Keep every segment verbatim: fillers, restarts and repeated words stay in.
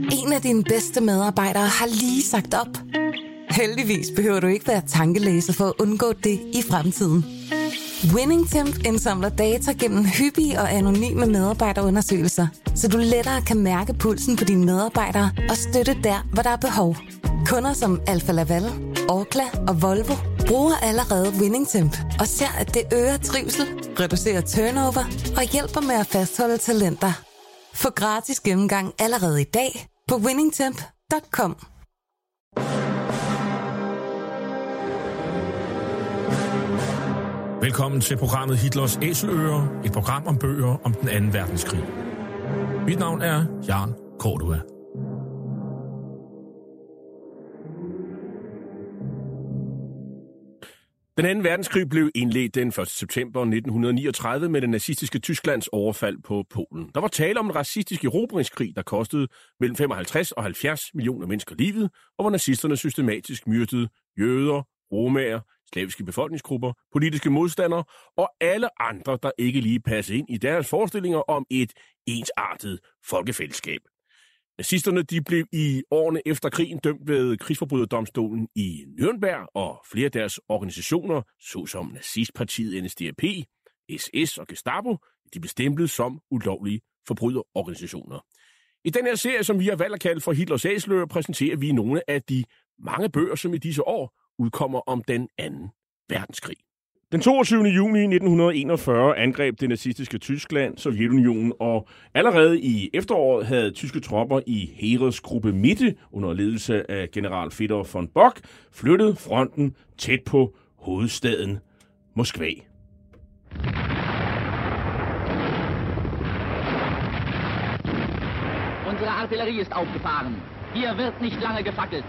En af dine bedste medarbejdere har lige sagt op. Heldigvis behøver du ikke være tankelæser for at undgå det i fremtiden. WinningTemp indsamler data gennem hyppige og anonyme medarbejderundersøgelser, så du lettere kan mærke pulsen på dine medarbejdere og støtte der, hvor der er behov. Kunder som Alfa Laval, Orkla og Volvo bruger allerede WinningTemp og ser, at det øger trivsel, reducerer turnover og hjælper med at fastholde talenter. Få gratis gennemgang allerede i dag på winning temp punktum com. Velkommen til programmet Hitlers Æseløer, et program om bøger om den anden verdenskrig. Mit navn er Jan Cordua. Den anden verdenskrig blev indledt den første september nitten niogtredive med det nazistiske Tysklands overfald på Polen. Der var tale om en racistisk erobringskrig, der kostede mellem femoghalvtreds og halvfjerds millioner mennesker livet, og hvor nazisterne systematisk myrdede jøder, romaer, slaviske befolkningsgrupper, politiske modstandere og alle andre, der ikke lige passede ind i deres forestillinger om et ensartet folkefællesskab. Nazisterne de blev i årene efter krigen dømt ved krigsforbryderdomstolen i Nürnberg, og flere af deres organisationer, såsom nazistpartiet N S D A P, S S og Gestapo, de blev stemplet som ulovlige forbryderorganisationer. I den her serie, som vi har valgt at kalde for Hitlers Æseløer, præsenterer vi nogle af de mange bøger, som i disse år udkommer om den anden verdenskrig. Den toogtyvende juni nitten enogfyrre angreb det nazistiske Tyskland Sovjetunionen, og allerede i efteråret havde tyske tropper i Heeresgruppe Mitte under ledelse af general Fedor von Bock flyttet fronten tæt på hovedstaden Moskva. Unsere Artillerie ist aufgefahren. Hier wird nicht lange gefackelt.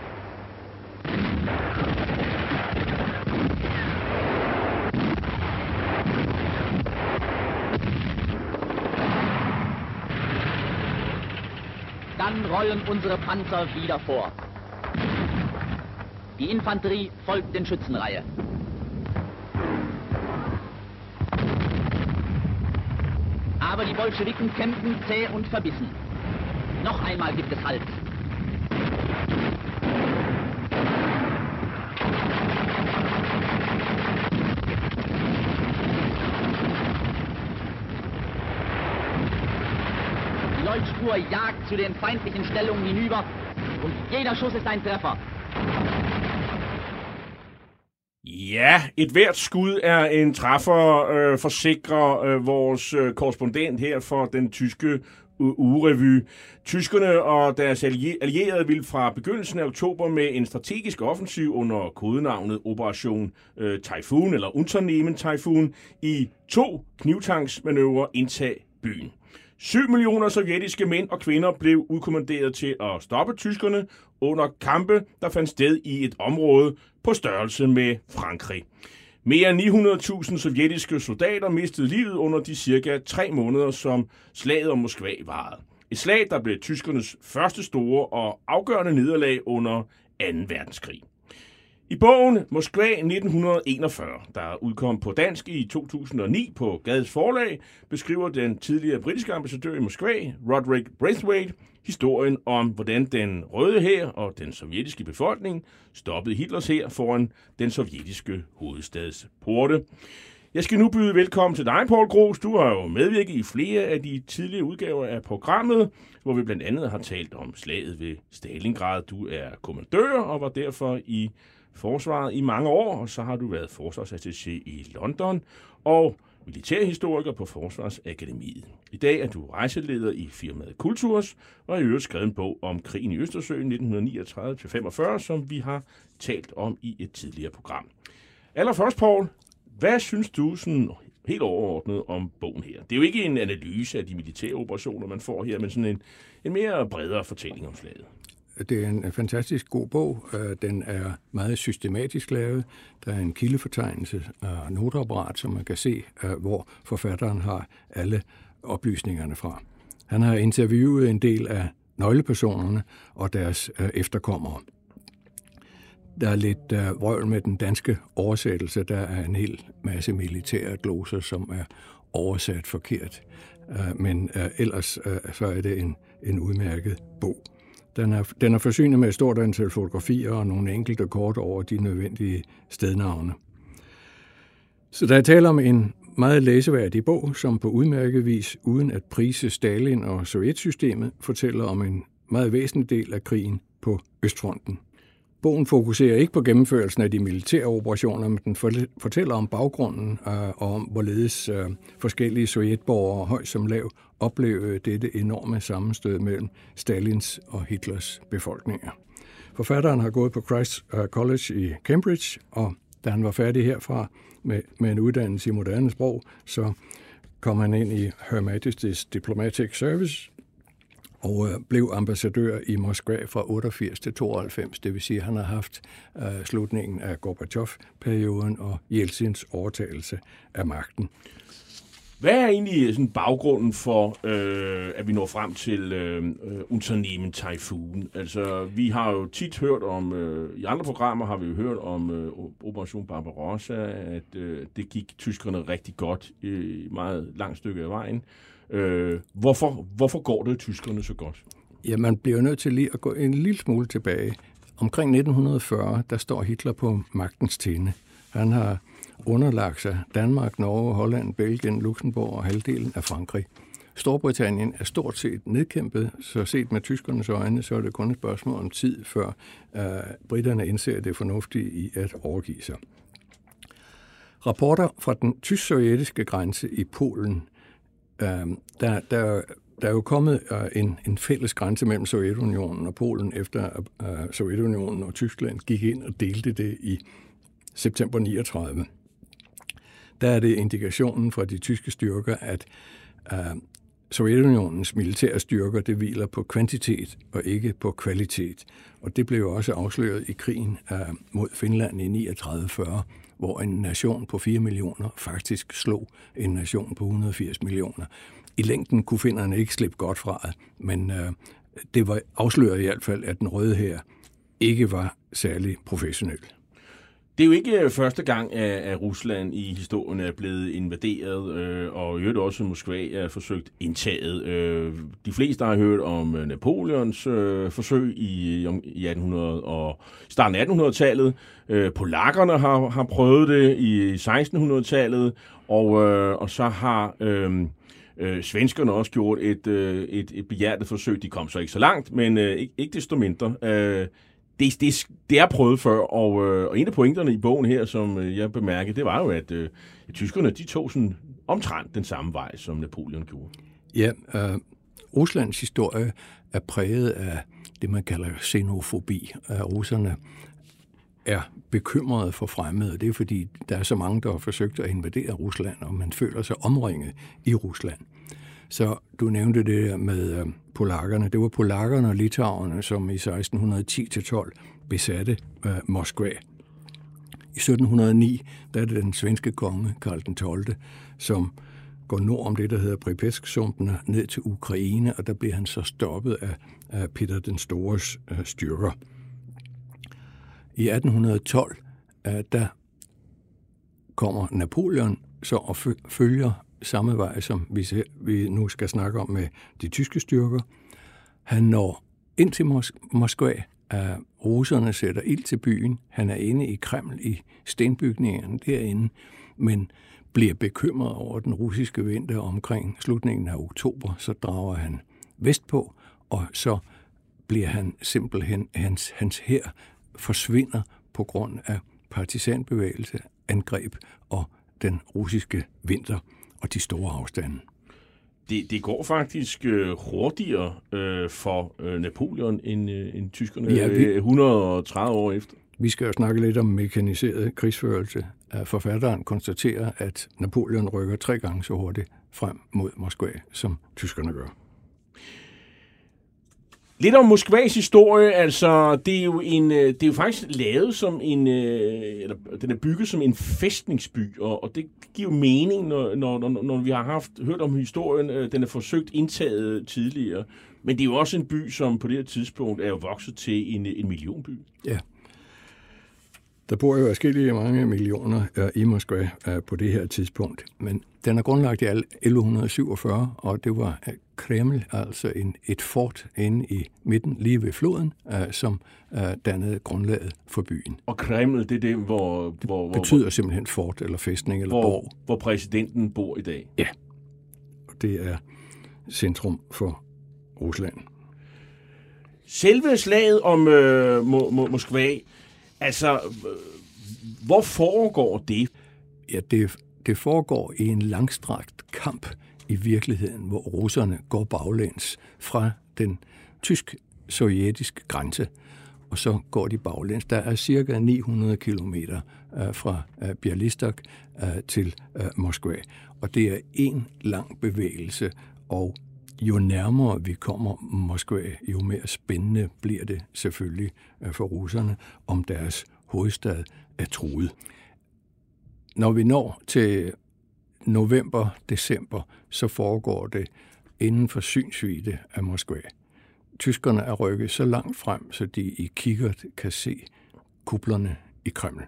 Dann rollen unsere Panzer wieder vor. Die Infanterie folgt den Schützenreihe. Aber die Bolschewiken kämpfen zäh und verbissen. Noch einmal gibt es Halt. Die Leuchtspur jagt zu den feindlichen Stellungen hinüber und jeder Schuss ist ein Treffer. Ja, et hvert skud er en træffer, øh, forsikrer øh, vores øh, korrespondent her for den tyske ugerevy. Tyskerne og deres allierede ville fra begyndelsen af oktober med en strategisk offensiv under kodenavnet Operation øh, Typhoon eller Unternehmen Typhoon i to knivtangsmanøvrer indtage byen. Syv millioner sovjetiske mænd og kvinder blev udkommanderet til at stoppe tyskerne under kampe, der fandt sted i et område på størrelse med Frankrig. Mere end ni hundrede tusind sovjetiske soldater mistede livet under de cirka tre måneder, som slaget om Moskva varede. Et slag, der blev tyskernes første store og afgørende nederlag under anden verdenskrig. I bogen Moskva nitten enogfyrre, der udkom på dansk i to tusind og ni på Gades Forlag, beskriver den tidligere britiske ambassadør i Moskva, Roderick Braithwaite, historien om, hvordan den røde hær og den sovjetiske befolkning stoppede Hitlers hær foran den sovjetiske hovedstads porte. Jeg skal nu byde velkommen til dig, Poul Gros. Du har jo medvirket i flere af de tidligere udgaver af programmet, hvor vi blandt andet har talt om slaget ved Stalingrad. Du er kommandør og var derfor i forsvaret i mange år, og så har du været forsvarsattaché i London og militærhistoriker på Forsvarsakademiet. I dag er du rejseleder i firmaet Kulturs, og har i øvrigt skrevet en bog om krigen i Østersøen nitten niogtredive til femogfyrre, som vi har talt om i et tidligere program. Allerførst, Poul, hvad synes du sådan helt overordnet om bogen her? Det er jo ikke en analyse af de militære operationer, man får her, men sådan en, en mere bredere fortælling om slaget. Det er en fantastisk god bog. Den er meget systematisk lavet. Der er en kildefortegnelse og noteapparat, som man kan se, hvor forfatteren har alle oplysningerne fra. Han har interviewet en del af nøglepersonerne og deres efterkommere. Der er lidt vrøvl med den danske oversættelse. Der er en hel masse militære gloser, som er oversat forkert. Men ellers så er det en en udmærket bog. Den er, den er forsynet med et stort antal fotografier og nogle enkelte kort over de nødvendige stednavne. Så der er tale om en meget læseværdig bog, som på udmærket vis, uden at prise Stalin og sovjetsystemet, fortæller om en meget væsentlig del af krigen på Østfronten. Bogen fokuserer ikke på gennemførelsen af de militære operationer, men den fortæller om baggrunden og om, hvorledes forskellige sovjetborgere, høj som lav, oplevede dette enorme sammenstød mellem Stalins og Hitlers befolkninger. Forfatteren har gået på Christ College i Cambridge, og da han var færdig herfra med, med en uddannelse i moderne sprog, så kom han ind i Her Majesty's Diplomatic Service og blev ambassadør i Moskva fra otteogfirs til tooghalvfems. Det vil sige, at han har haft uh, slutningen af Gorbachev-perioden og Jeltsins overtagelse af magten. Hvad er egentlig sådan baggrunden for, øh, at vi når frem til øh, Unternehmen Taifun? Altså, vi har jo tit hørt om, øh, i andre programmer har vi jo hørt om øh, Operation Barbarossa, at øh, det gik tyskerne rigtig godt i et meget langt stykke af vejen. Øh, hvorfor, hvorfor går det tyskerne så godt? Ja, man bliver nødt til lige at gå en lille smule tilbage. Omkring nitten fyrre, der står Hitler på magtens tinde. Han har underlagt sig Danmark, Norge, Holland, Belgien, Luxembourg og halvdelen af Frankrig. Storbritannien er stort set nedkæmpet, så set med tyskernes øjne, så er det kun et spørgsmål om tid, før uh, britterne indser det fornuftige i at overgive sig. Rapporter fra den tysk-sovjetiske grænse i Polen, uh, der, der, der er jo kommet uh, en, en fælles grænse mellem Sovjetunionen og Polen, efter uh, Sovjetunionen og Tyskland gik ind og delte det i september niogtredive. Der er det indikationen fra de tyske styrker, at uh, Sovjetunionens militære styrker, det hviler på kvantitet og ikke på kvalitet. Og det blev jo også afsløret i krigen uh, mod Finland i niogtredive fyrre, hvor en nation på fire millioner faktisk slog en nation på et hundrede og firs millioner. I længden kunne finnerne ikke slippe godt fra det, men uh, det var afsløret i hvert fald, at den røde hær ikke var særlig professionel. Det er jo ikke første gang, at Rusland i historien er blevet invaderet, øh, og i øvrigt også Moskva er forsøgt indtaget. Øh, de fleste har hørt om Napoleons øh, forsøg i, i attenhundrede og starten af attenhundredetallet. Øh, polakkerne har, har prøvet det i sekstenhundredetallet, og, øh, og så har øh, øh, svenskerne også gjort et, øh, et, et behjertet forsøg. De kom så ikke så langt, men øh, ikke, ikke desto mindre. Øh, Det, det, det er prøvet før, og, øh, og en af pointerne i bogen her, som øh, jeg bemærkede, det var jo, at øh, tyskerne de tog sådan omtrent den samme vej, som Napoleon gjorde. Ja, øh, Ruslands historie er præget af det, man kalder xenofobi. At russerne er bekymrede for fremmede, og det er fordi, der er så mange, der har forsøgt at invadere Rusland, og man føler sig omringet i Rusland. Så du nævnte det der med øh, polakkerne. Det var polakkerne og litauerne, som i seksten ti til tolv besatte øh, Moskva. I sytten hundrede og ni, der er det den svenske konge, Karl den tolvte, som går nord om det, der hedder Pripetsk-sumpene, ned til Ukraine, og der bliver han så stoppet af, af Peter den Stores øh, styrker. I atten tolv, øh, der kommer Napoleon så og følger samme vej, som vi, ser, vi nu skal snakke om med de tyske styrker. Han når ind til Mos- Moskva. Uh, russerne sætter ild til byen. Han er inde i Kreml i stenbygningerne derinde, men bliver bekymret over den russiske vinter omkring slutningen af oktober. Så drager han vestpå, og så bliver han simpelthen, hans, hans hær forsvinder på grund af partisanbevægelse, angreb og den russiske vinter og de store afstande. Det, det går faktisk øh, hurtigere øh, for øh, Napoleon end, øh, end tyskerne ja, vi, et hundrede og tredive år efter. Vi skal jo snakke lidt om mekaniseret krigsførelse. Forfatteren konstaterer, at Napoleon rykker tre gange så hurtigt frem mod Moskva, som tyskerne gør. Lidt om Moskvas historie, altså det er jo en, det er jo faktisk lavet som en, eller den er bygget som en fæstningsby, og, og det giver jo mening, når, når, når vi har haft hørt om historien, den er forsøgt indtaget tidligere, men det er jo også en by, som på det her tidspunkt er jo vokset til en, en millionby. Ja. Der bor jo forskellige mange millioner uh, i Moskva uh, på det her tidspunkt, men den er grundlagt i elleve syvogfyrre, og det var uh, Kreml, altså en, et fort inde i midten, lige ved floden, uh, som uh, dannede grundlaget for byen. Og Kreml, det er det, hvor... Det hvor betyder hvor, simpelthen fort eller fæstning eller hvor, borg. Hvor præsidenten bor i dag. Ja, og det er centrum for Rusland. Selve slaget om øh, Mo- Mo- Moskva, altså, øh, hvor foregår det? Ja, det, det foregår i en langstrakt kamp i virkeligheden, hvor russerne går baglæns fra den tysk-sovjetiske grænse, og så går de baglæns. Der er cirka ni hundrede kilometer øh, fra øh, Bialystok øh, til øh, Moskva, og det er en lang bevægelse, og jo nærmere vi kommer Moskva, jo mere spændende bliver det selvfølgelig for russerne, om deres hovedstad er truet. Når vi når til november, december, så foregår det inden for synsvidde af Moskva. Tyskerne er rykket så langt frem, så de i kikkert kan se kuplerne i Kreml.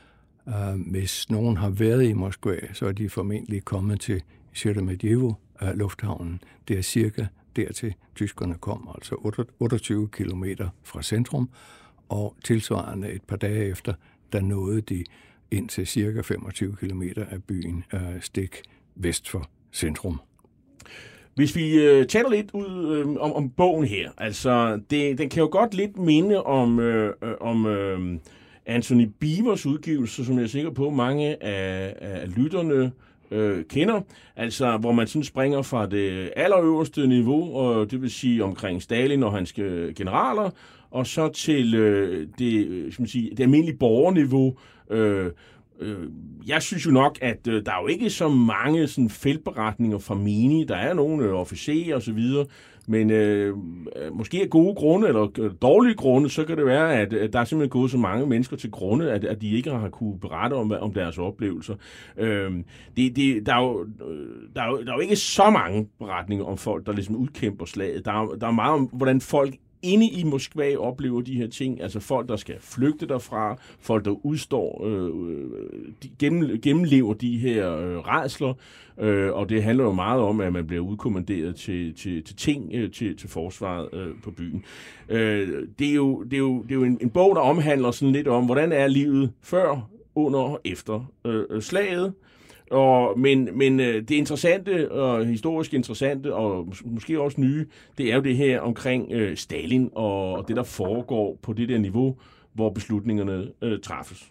Hvis nogen har været i Moskva, så er de formentlig kommet til Sheremetyevo, lufthavnen. Det er cirka dertil tyskerne kom, altså otteogtyve kilometer fra centrum, og tilsvarende et par dage efter, der nåede de ind til cirka femogtyve kilometer af byen stik vest for centrum. Hvis vi øh, taler lidt ud øh, om, om bogen her, altså det, den kan jo godt lidt minde om, øh, om øh, Antony Beevors udgivelse, som jeg er sikker på, mange af, af lytterne øh, kender, altså hvor man sådan springer fra det allerøverste niveau, og det vil sige omkring Stalin og hans generaler, og så til øh, det, skal man sige, det almindelige borgerniveau. Øh, øh, jeg synes jo nok, at øh, der er jo ikke så mange sådan feltberetninger fra Mini. Der er nogle øh, officerer og så videre, men øh, måske af gode grunde eller øh, dårlige grunde, så kan det være, at, at der er simpelthen gået så mange mennesker til grunde, at, at de ikke har kunne berette om, om deres oplevelser. Øh, det, det, der, er jo, der, er jo, der er jo ikke så mange beretninger om folk, der ligesom udkæmper slaget. Der er, der er meget om, hvordan folk inde i Moskva oplever de her ting, altså folk, der skal flygte derfra, folk, der udstår, øh, de gennem, gennemlever de her øh, rædsler, øh, og det handler jo meget om, at man bliver udkommanderet til, til, til ting, øh, til, til forsvaret øh, på byen. Øh, det er jo, det er jo, det er jo en, en bog, der omhandler sådan lidt om, hvordan er livet før, under og efter øh, slaget. Og, men, men det interessante og historisk interessante og måske også nye, det er jo det her omkring øh, Stalin og det, der foregår på det der niveau, hvor beslutningerne øh, træffes.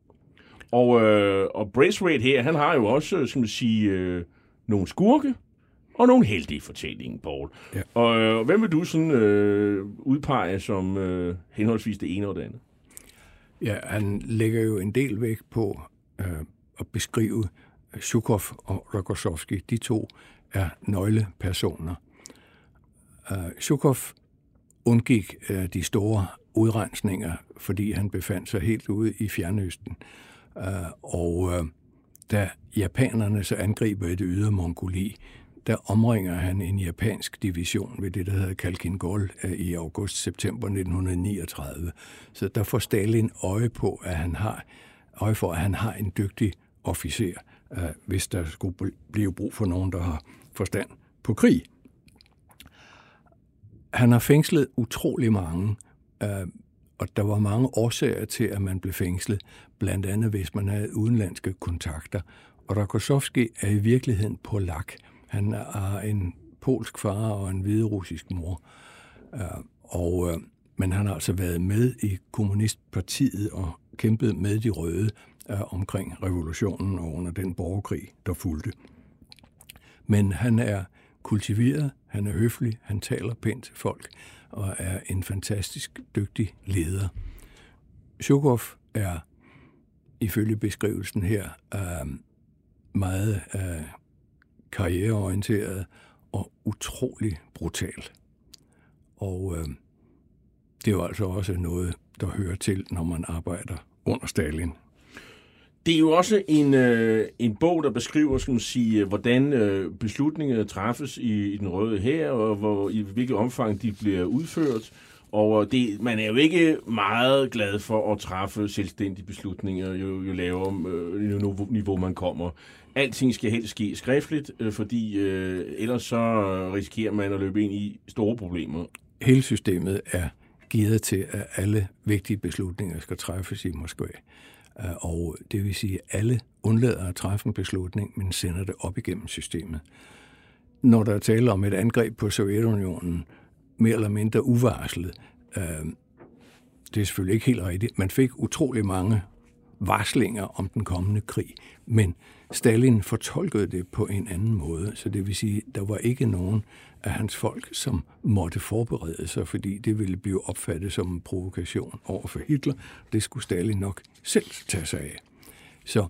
Og, øh, og Braithwaite her, han har jo også, skal man sige, øh, nogle skurke og nogle heldige fortællinger, Paul. Ja. Og øh, hvem vil du sådan øh, udpege som øh, henholdsvis det ene og det andet? Ja, han lægger jo en del vægt på øh, at beskrive Zjukov og Rokossovski. De to er nøglepersoner. Uh, Zjukov undgik uh, de store udrensninger, fordi han befandt sig helt ude i Fjernøsten. Uh, og uh, da japanerne så angriber i det ydre Mongoli, der omringer han en japansk division ved det, der hedder Khalkhin-Gol uh, i august-september nitten niogtredive. Så der får Stalin øje på, at han har øje for, at han har en dygtig officer, hvis der skulle blive brug for nogen, der har forstand på krig. Han har fængslet utrolig mange, og der var mange årsager til, at man blev fængslet, blandt andet hvis man havde udenlandske kontakter. Og Rokossovski er i virkeligheden polak. Han har en polsk far og en hviderussisk mor. Og, men han har altså været med i kommunistpartiet og kæmpet med de røde omkring revolutionen og under den borgerkrig, der fulgte. Men han er kultiveret, han er høflig, han taler pænt til folk og er en fantastisk dygtig leder. Zjukov er ifølge beskrivelsen her meget karriereorienteret og utrolig brutal. Og det er jo altså også noget, der hører til, når man arbejder under Stalin. Det er jo også en, øh, en bog, der beskriver, skal man sige, hvordan øh, beslutninger træffes i, i den røde hær, og hvor, i hvilket omfang de bliver udført. Og det, man er jo ikke meget glad for at træffe selvstændige beslutninger, jo, jo lavere øh, niveau man kommer. Alting skal helst ske skriftligt, øh, fordi øh, ellers så risikerer man at løbe ind i store problemer. Hele systemet er gearet til, at alle vigtige beslutninger skal træffes i Moskva. Og det vil sige, at alle undlader at træffe en beslutning, men sender det op igennem systemet. Når der er tale om et angreb på Sovjetunionen, mere eller mindre uvarslet, øh, det er selvfølgelig ikke helt rigtigt. Man fik utrolig mange varslinger om den kommende krig, men Stalin fortolkede det på en anden måde, så det vil sige, at der var ikke nogen af hans folk, som måtte forberede sig, fordi det ville blive opfattet som en provokation over for Hitler. Det skulle Stalin nok selv tage sig af. Så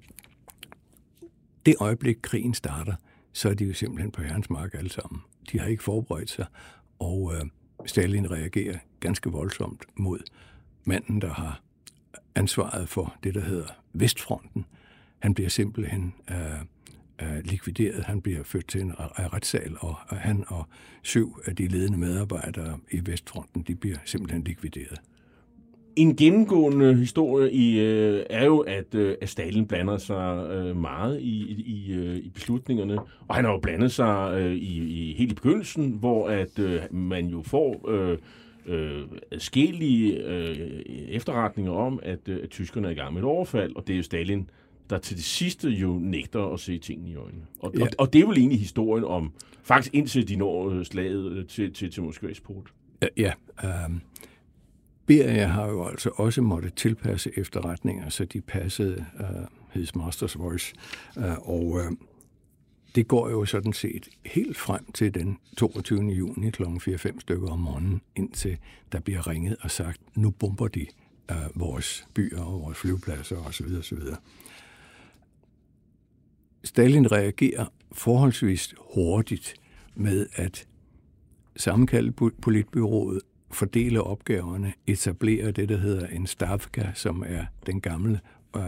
det øjeblik, krigen starter, så er de jo simpelthen på herrens mark alle sammen. De har ikke forberedt sig, og øh, Stalin reagerer ganske voldsomt mod manden, der har ansvaret for det, der hedder Vestfronten. Han bliver simpelthen øh, øh, likvideret. Han bliver ført til en retssal, og, og han og syv af de ledende medarbejdere i Vestfronten, de bliver simpelthen likvideret. En gennemgående historie i, øh, er jo, at, øh, at Stalin blander sig øh, meget i, i, øh, i beslutningerne, og han har jo blandet sig øh, i, i helt i begyndelsen, hvor at øh, man jo får øh, øh, adskillige øh, efterretninger om, at, øh, at tyskerne er i gang med et overfald, og det er jo Stalin, der til det sidste jo nægter at se tingene i øjnene. Og, ja. og, og det er vel egentlig historien om, faktisk indtil de når slaget til, til, til Moskvas port. Ja, ja øh... Beria har jo altså også måttet tilpasse efterretninger, så de passede uh, His Master's Voice. Uh, og uh, det går jo sådan set helt frem til den toogtyvende juni klokken fire fem stykker om morgenen, indtil der bliver ringet og sagt, nu bomber de uh, vores byer og vores flyvepladser osv. osv. Stalin reagerer forholdsvis hurtigt med at sammenkalde politbyrådet, fordele opgaverne, etablere det, der hedder en stavka, som er den gamle øh,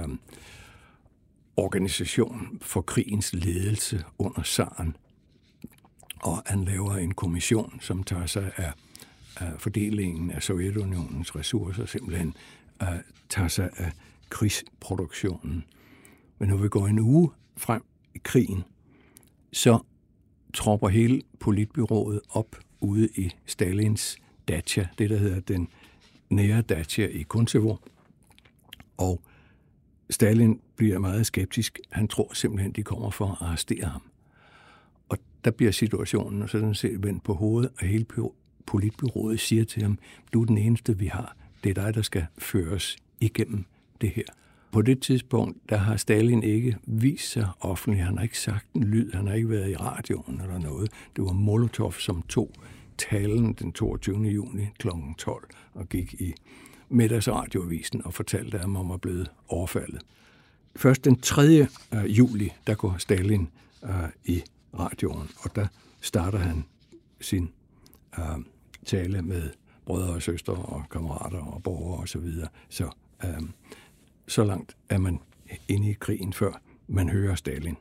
organisation for krigens ledelse under zaren. Og han laver en kommission, som tager sig af, af fordelingen af Sovjetunionens ressourcer, simpelthen øh, tager sig af krigsproduktionen. Men når vi går en uge frem i krigen, så tropper hele politbyrået op ude i Stalins Dacia, det der hedder den nære Dacia i Kuncevo. Og Stalin bliver meget skeptisk. Han tror simpelthen, de kommer for at arrestere ham. Og der bliver situationen sådan set vendt på hovedet, og hele politbyrådet siger til ham, du er den eneste, vi har. Det er dig, der skal føres igennem det her. På det tidspunkt, der har Stalin ikke vist sig offentligt. Han har ikke sagt en lyd. Han har ikke været i radioen eller noget. Det var Molotov, som tog talen den toogtyvende juni klokken tolv og gik i middagsradioavisen og fortalte ham om at blive overfaldet. Først den tredje juli, der går Stalin uh, i radioen, og der starter han sin uh, tale med brødre og søstre og kammerater og borgere og så videre. Så, uh, så langt er man inde i krigen, før man hører Stalin.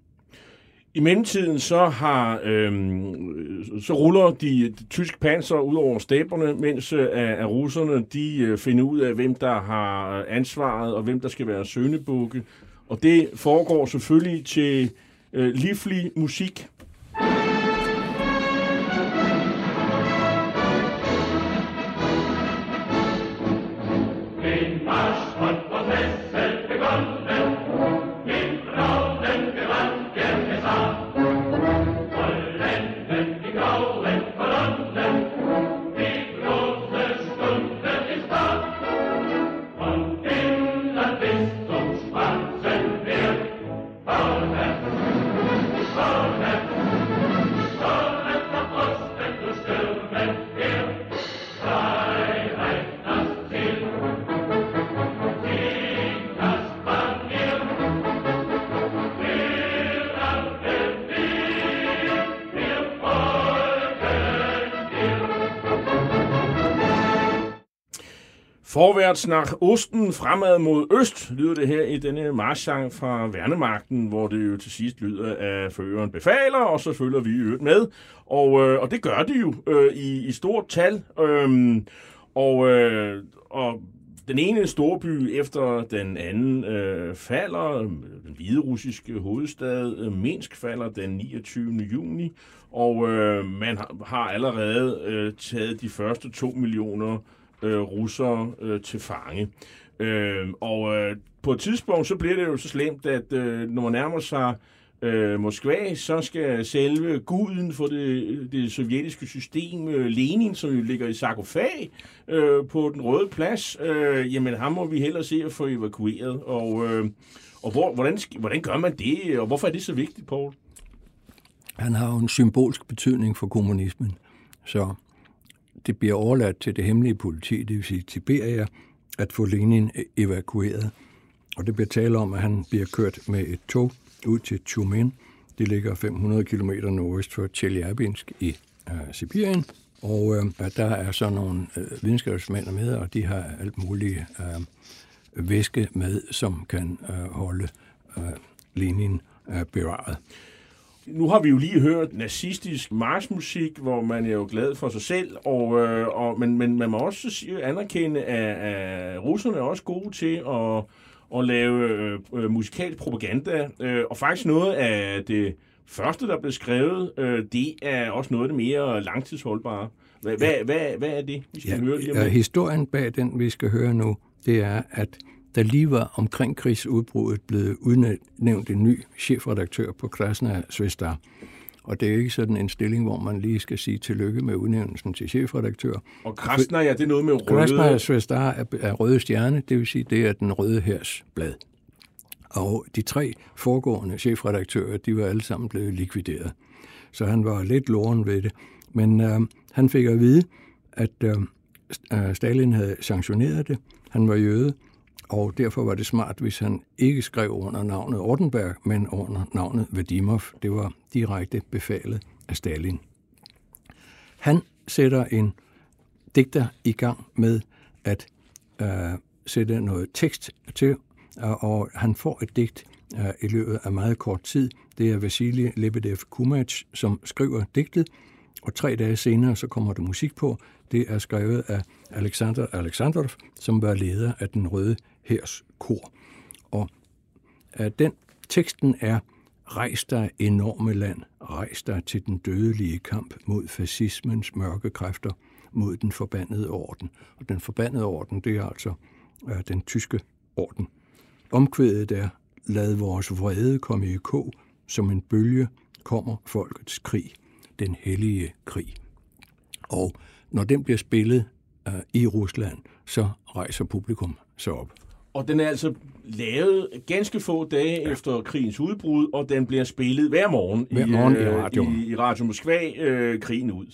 I mellemtiden så har øhm, så ruller de, de tyske panser ud over stepperne, mens øh, af russerne de øh, finder ud af, hvem der har ansvaret og hvem der skal være søgnebukke. Og det foregår selvfølgelig til øh, livlig musik. Vorwärts, vorwärts, Forwärts nach Osten, fremad mod øst, lyder det her i denne marchsang fra Værnemagten, hvor det jo til sidst lyder af føreren befaler, og så følger vi øvrigt med. Og, øh, og det gør det jo øh, i, i stort tal. Øhm, og, øh, og den ene storby efter den anden øh, falder. Den hviderussiske hovedstad øh, Minsk falder den niogtyvende juni, og øh, man har, har allerede øh, taget de første to millioner øh, russere øh, til fange. Øh, og øh, på et tidspunkt så bliver det jo så slemt, at øh, når man nærmer sig øh, Moskva, så skal selve guden for det, det sovjetiske system, øh, Lenin, som jo ligger i sarkofag øh, på den Røde Plads, øh, jamen ham må vi hellere se at få evakueret. Og, øh, og hvor, hvordan, hvordan gør man det, og hvorfor er det så vigtigt, Poul? Han har jo en symbolsk betydning for kommunismen, så det bliver overladt til det hemmelige politi, det vil sige Siberia, at få Lenin evakueret. Og det bliver tale om, at han bliver kørt med et tog ud til Tjumen. Det ligger fem hundrede kilometer nordøst for Tjeljabinsk i uh, Sibirien. Og uh, der er så nogle uh, videnskabsmænd med, og de har alt muligt uh, væske med, som kan uh, holde uh, Lenin uh, bevaret. Nu har vi jo lige hørt nazistisk marchmusik, hvor man er jo glad for sig selv, og, øh, og, men, men man må også anerkende, at, at russerne er også gode til at, at lave øh, musikalsk propaganda. Øh, og faktisk noget af det første, der blev skrevet, øh, det er også noget af det mere langtidsholdbare. Hvad, hvad, hvad, hvad er det, vi skal ja, høre lige om lidt? Historien bag den, vi skal høre nu, det er, at der lige var omkring krigsudbruddet blevet udnævnt en ny chefredaktør på Krasnaya Zvezda. Og det er ikke sådan en stilling, hvor man lige skal sige tillykke med udnævnelsen til chefredaktør. Og Krasnaya, det er noget med røde... Krasnaya Zvezda er, er røde stjerne, det vil sige, det er den røde hærs blad. Og de tre foregående chefredaktører, de var alle sammen blevet likvideret. Så han var lidt loren ved det. Men øh, han fik at vide, at øh, Stalin havde sanktioneret det. Han var jøde. Og derfor var det smart, hvis han ikke skrev under navnet Ordenberg, men under navnet Vadimov. Det var direkte befalet af Stalin. Han sætter en digter i gang med at øh, sætte noget tekst til, og han får et digt øh, i løbet af meget kort tid. Det er Vasili Lebedev-Kumach, som skriver digtet, og tre dage senere så kommer der musik på. Det er skrevet af Alexander Alexandrov, som var leder af den Røde Hærs kor. Og uh, den teksten er: rejs dig, enorme land, rejs dig til den dødelige kamp mod fascismens mørke kræfter, mod den forbandede orden. Og den forbandede orden, det er altså uh, den tyske orden. Omkvædet er: lad vores vrede komme i kog, som en bølge kommer folkets krig, den hellige krig. Og når den bliver spillet uh, i Rusland, så rejser publikum sig op. Og den er altså lavet ganske få dage ja. efter krigens udbrud, og den bliver spillet hver morgen, hver morgen i, i, radio. i, i Radio Moskva, øh, krigen ud.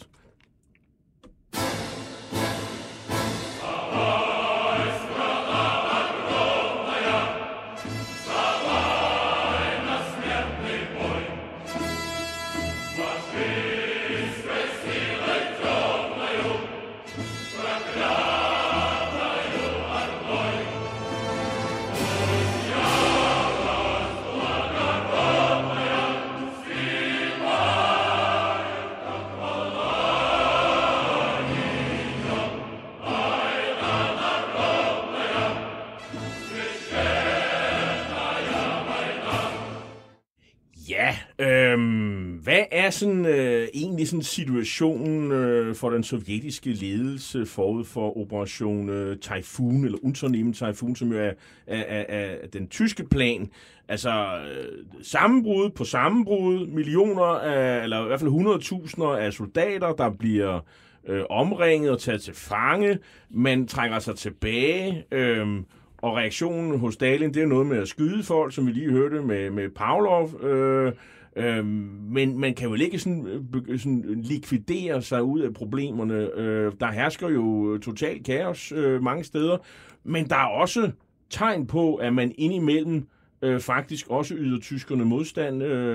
Hvad er sådan, øh, egentlig sådan situationen øh, for den sovjetiske ledelse forud for operation øh, Typhoon, eller Unternehmen Typhoon, som jo er, er, er, er den tyske plan? Altså øh, sammenbrud på sammenbrud, millioner af, eller i hvert fald hundredtusinder af soldater, der bliver øh, omringet og taget til fange. Man trækker sig tilbage, øh, og reaktionen hos Stalin, det er noget med at skyde folk, som vi lige hørte med, med Pavlov. Øh, Øhm, men man kan vel ikke sådan, sådan likvidere sig ud af problemerne. Øh, der hersker jo total kaos øh, mange steder, men der er også tegn på, at man indimellem øh, faktisk også yder tyskerne modstand. Øh,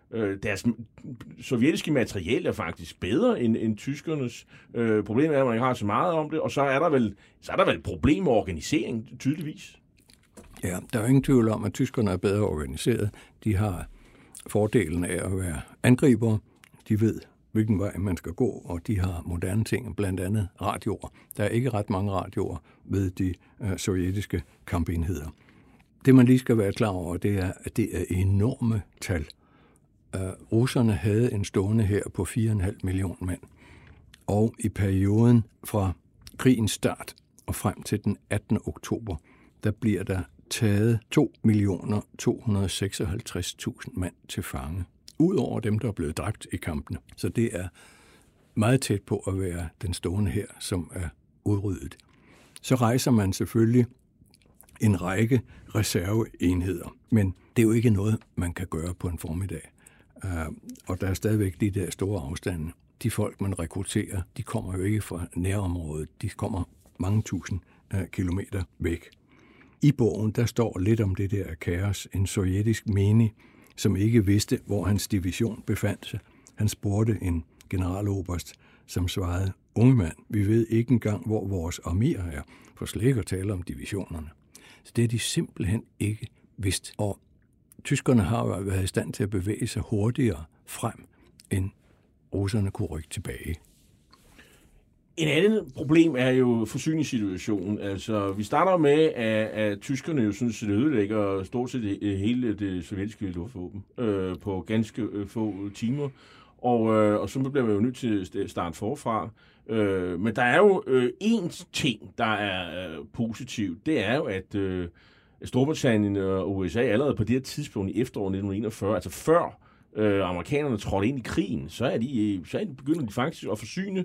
øh, deres sovjetiske materiel er faktisk bedre end, end tyskernes. Øh, problemet er, at man ikke har så meget om det, og så er der vel, så er der vel et problem med organisering, tydeligvis. Ja, der er jo ingen tvivl om, at tyskerne er bedre organiseret. De har fordelen af at være angribere. De ved, hvilken vej man skal gå, og de har moderne ting, blandt andet radioer. Der er ikke ret mange radioer ved de uh, sovjetiske kampenheder. Det, man lige skal være klar over, det er, at det er enorme tal. Uh, russerne havde en stående her på fire komma fem millioner mand. Og i perioden fra krigens start og frem til den attende oktober, der bliver der taget to millioner to hundrede og seksoghalvtreds tusind mand til fange. Udover dem, der er blevet dræbt i kampene. Så det er meget tæt på at være den stående her, som er udryddet. Så rejser man selvfølgelig en række reserveenheder. Men det er jo ikke noget, man kan gøre på en formiddag. Og der er stadigvæk de der store afstande. De folk, man rekrutterer, de kommer jo ikke fra nærområdet. De kommer mange tusind kilometer væk. I bogen, der står lidt om det der kaos. En sovjetisk menig, som ikke vidste, hvor hans division befandt sig. Han spurgte en generaloberst, som svarede, unge mand, vi ved ikke engang, hvor vores arméer er, for slet ikke at tale om divisionerne. Så det er de simpelthen ikke vidst. Og tyskerne har jo været i stand til at bevæge sig hurtigere frem, end russerne kunne rykke tilbage. En anden problem er jo forsyningssituationen. Altså, vi starter med, at, at tyskerne jo synes, at det ødelægger stort set hele det sovjetiske luftvåben øh, på ganske øh, få timer. Og, øh, og så bliver man jo nødt til at starte forfra. Øh, men der er jo øh, én ting, der er øh, positivt. Det er jo, at øh, Storbritannien og U S A allerede på det her tidspunkt i efteråret nitten enogfyrre, altså før øh, amerikanerne trådte ind i krigen, så er de, så er de begynder de faktisk at forsyne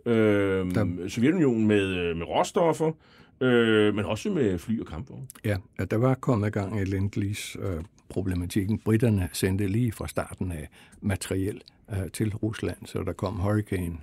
Øh, Sovjetunionen med, med råstoffer, øh, men også med fly og kampvogne. Ja, der var kommet gang i Lend-Lease-problematikken. Britterne sendte lige fra starten af materiel øh, til Rusland, så der kom Hurricane,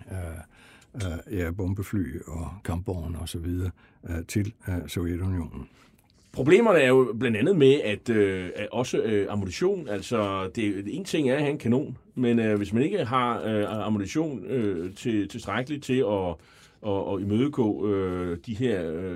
øh, øh, ja, bombefly og kampvogne osv. Øh, til øh, Sovjetunionen. Problemerne er jo blandt andet med, at øh, også øh, ammunition, altså det, det en ting er at have en kanon, men øh, hvis man ikke har øh, ammunition øh, til, tilstrækkeligt til at, at, at imødegå øh, de her, øh,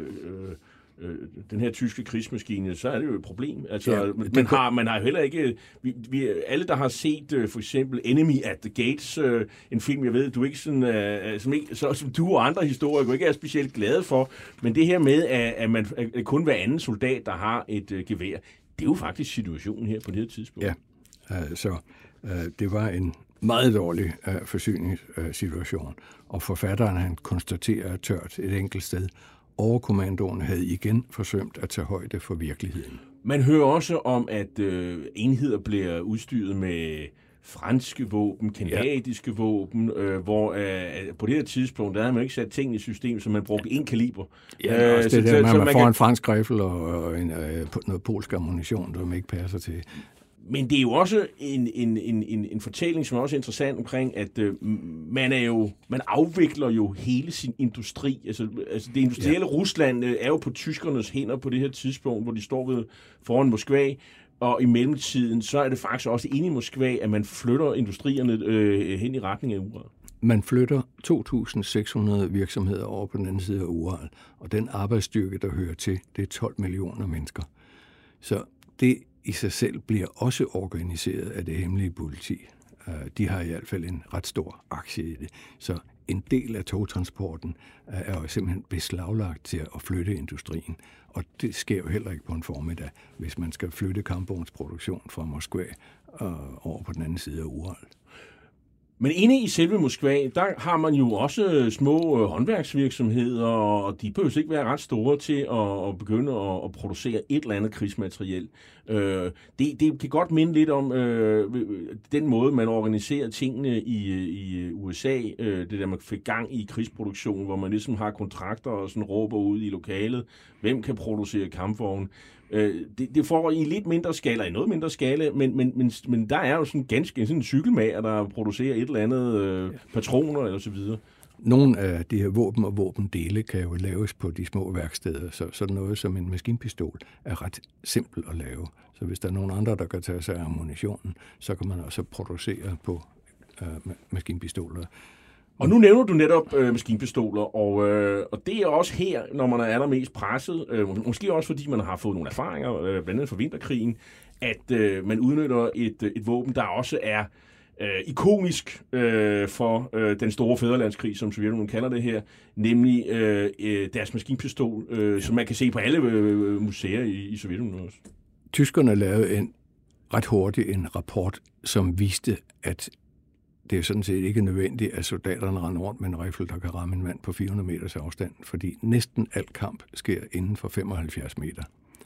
øh, den her tyske krigsmaskine, så er det jo et problem. Altså, ja, man, har, man har jo heller ikke... Vi, vi, alle, der har set øh, for eksempel Enemy at the Gates, øh, en film, jeg ved, du ikke sådan, øh, som, ikke, så, som du og andre historikere ikke er specielt glade for, men det her med, at, at man at kun hver anden soldat, der har et øh, gevær, det er jo faktisk situationen her på det her tidspunkt. Ja, altså øh, det var en meget dårlig øh, forsyningssituation, og forfatteren han konstaterer tørt et enkelt sted, overkommandoen havde igen forsømt at tage højde for virkeligheden. Man hører også om, at øh, enheder bliver udstyret med franske våben, kanadiske ja. våben, øh, hvor øh, på det her tidspunkt, der havde man ikke sat tingene i system, så man brugte en kaliber. Ja, øh, også det så, der, man, man får kan... en fransk riffel og, og en, øh, noget polsk ammunition, der man ikke passer til. Men det er jo også en, en, en, en, en fortælling, som er også interessant omkring, at øh, man er jo man afvikler jo hele sin industri. Altså, altså det industrielle ja. Rusland øh, er jo på tyskernes hænder på det her tidspunkt, hvor de står ved foran Moskva, og i mellemtiden så er det faktisk også inde i Moskva, at man flytter industrierne øh, hen i retning af Ural. Man flytter to tusind seks hundrede virksomheder over på den anden side af Ural, og den arbejdsstyrke, der hører til, det er tolv millioner mennesker. Så det i sig selv bliver også organiseret af det hemmelige politi. De har i hvert fald en ret stor aktie i det. Så en del af togtransporten er jo simpelthen beslaglagt til at flytte industrien. Og det sker jo heller ikke på en formiddag, hvis man skal flytte kampvognsproduktion fra Moskva over på den anden side af Ural. Men inde i selve Moskva, der har man jo også små håndværksvirksomheder, og de behøver ikke være ret store til at begynde at producere et eller andet krigsmateriel. Det, det kan godt minde lidt om den måde, man organiserer tingene i, i U S A, det der man fik gang i krigsproduktion, hvor man ligesom har kontrakter og sådan råber ud i lokalet, hvem kan producere kampvogne. Det, det får i lidt mindre skala, i noget mindre skala, men, men, men, men der er jo sådan ganske sådan en cykelmager, der producerer et eller andet øh, patroner eller så videre. nogle af de her våben og våbendele kan jo laves på de små værksteder, så sådan noget som en maskinpistol er ret simpel at lave. Så hvis der er nogen andre, der kan tage sig af ammunitionen, så kan man også producere på øh, maskinpistoler. Og nu nævner du netop øh, maskinpistoler, og, øh, og det er også her, når man er allermest presset, øh, måske også fordi man har fået nogle erfaringer, øh, blandt andet fra vinterkrigen, at øh, man udnytter et, et våben, der også er øh, ikonisk øh, for øh, den store fædrelandskrig, som Sovjetunionen kalder det her, nemlig øh, øh, deres maskinpistol, øh, ja. som man kan se på alle øh, museer i, i Sovjetunionen også. Tyskerne lavede en, ret hurtigt en rapport, som viste, at det er sådan set ikke nødvendigt, at soldaterne render rundt med en rifle, der kan ramme en mand på fire hundrede meters afstand, fordi næsten alt kamp sker inden for femoghalvfjerds meter.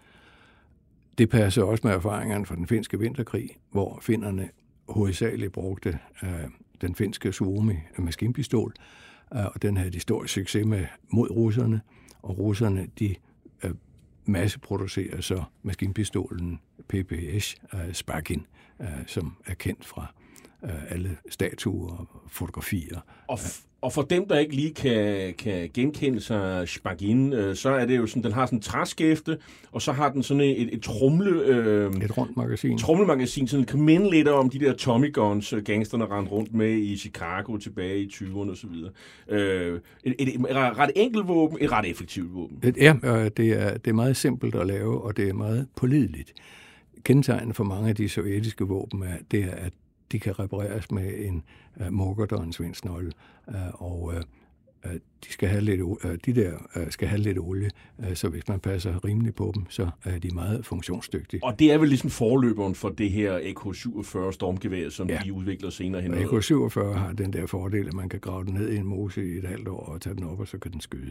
Det passer også med erfaringerne fra den finske vinterkrig, hvor finnerne hovedsageligt brugte øh, den finske Suomi maskinpistol, øh, og den havde de stor succes med mod russerne, og russerne de øh, masseproducerer så maskinpistolen P P S øh, Sparkin, øh, som er kendt fra alle statuer og fotografier. Og, f- og for dem, der ikke lige kan, kan genkende sig Sparkin, øh, så er det jo sådan, den har sådan en træskæfte, og så har den sådan et, et trumle... Øh, et rundt magasin. Et trumlemagasin, så den kan minde lidt om de der Tommy Guns, gangsterne rendte rundt med i Chicago tilbage i tyverne og så videre. Øh, et, et, et ret enkelt våben, et ret effektivt våben. Et, ja, det er, det er meget simpelt at lave, og det er meget pålideligt. Kendetegnet for mange af de sovjetiske våben er, det er, at de kan repareres med en uh, mukkert og en svindsnøgle, uh, og uh, de, skal have lidt, uh, de der uh, skal have lidt olie, uh, så hvis man passer rimeligt på dem, så er de meget funktionsdygtige. Og det er vel ligesom forløberen for det her A K syvogfyrre stormgevær, som ja. de udvikler senere hen. A K syvogfyrre har den der fordel, at man kan grave den ned i en mose i et halvt år og tage den op, og så kan den skyde.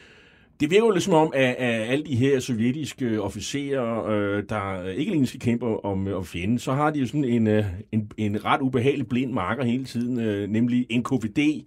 Det virker jo ligesom om, at, at alle de her sovjetiske officerer, øh, der ikke alene skal kæmpe om, om fjenden, så har de jo sådan en, en, en ret ubehagelig blind marker hele tiden, øh, nemlig N K V D,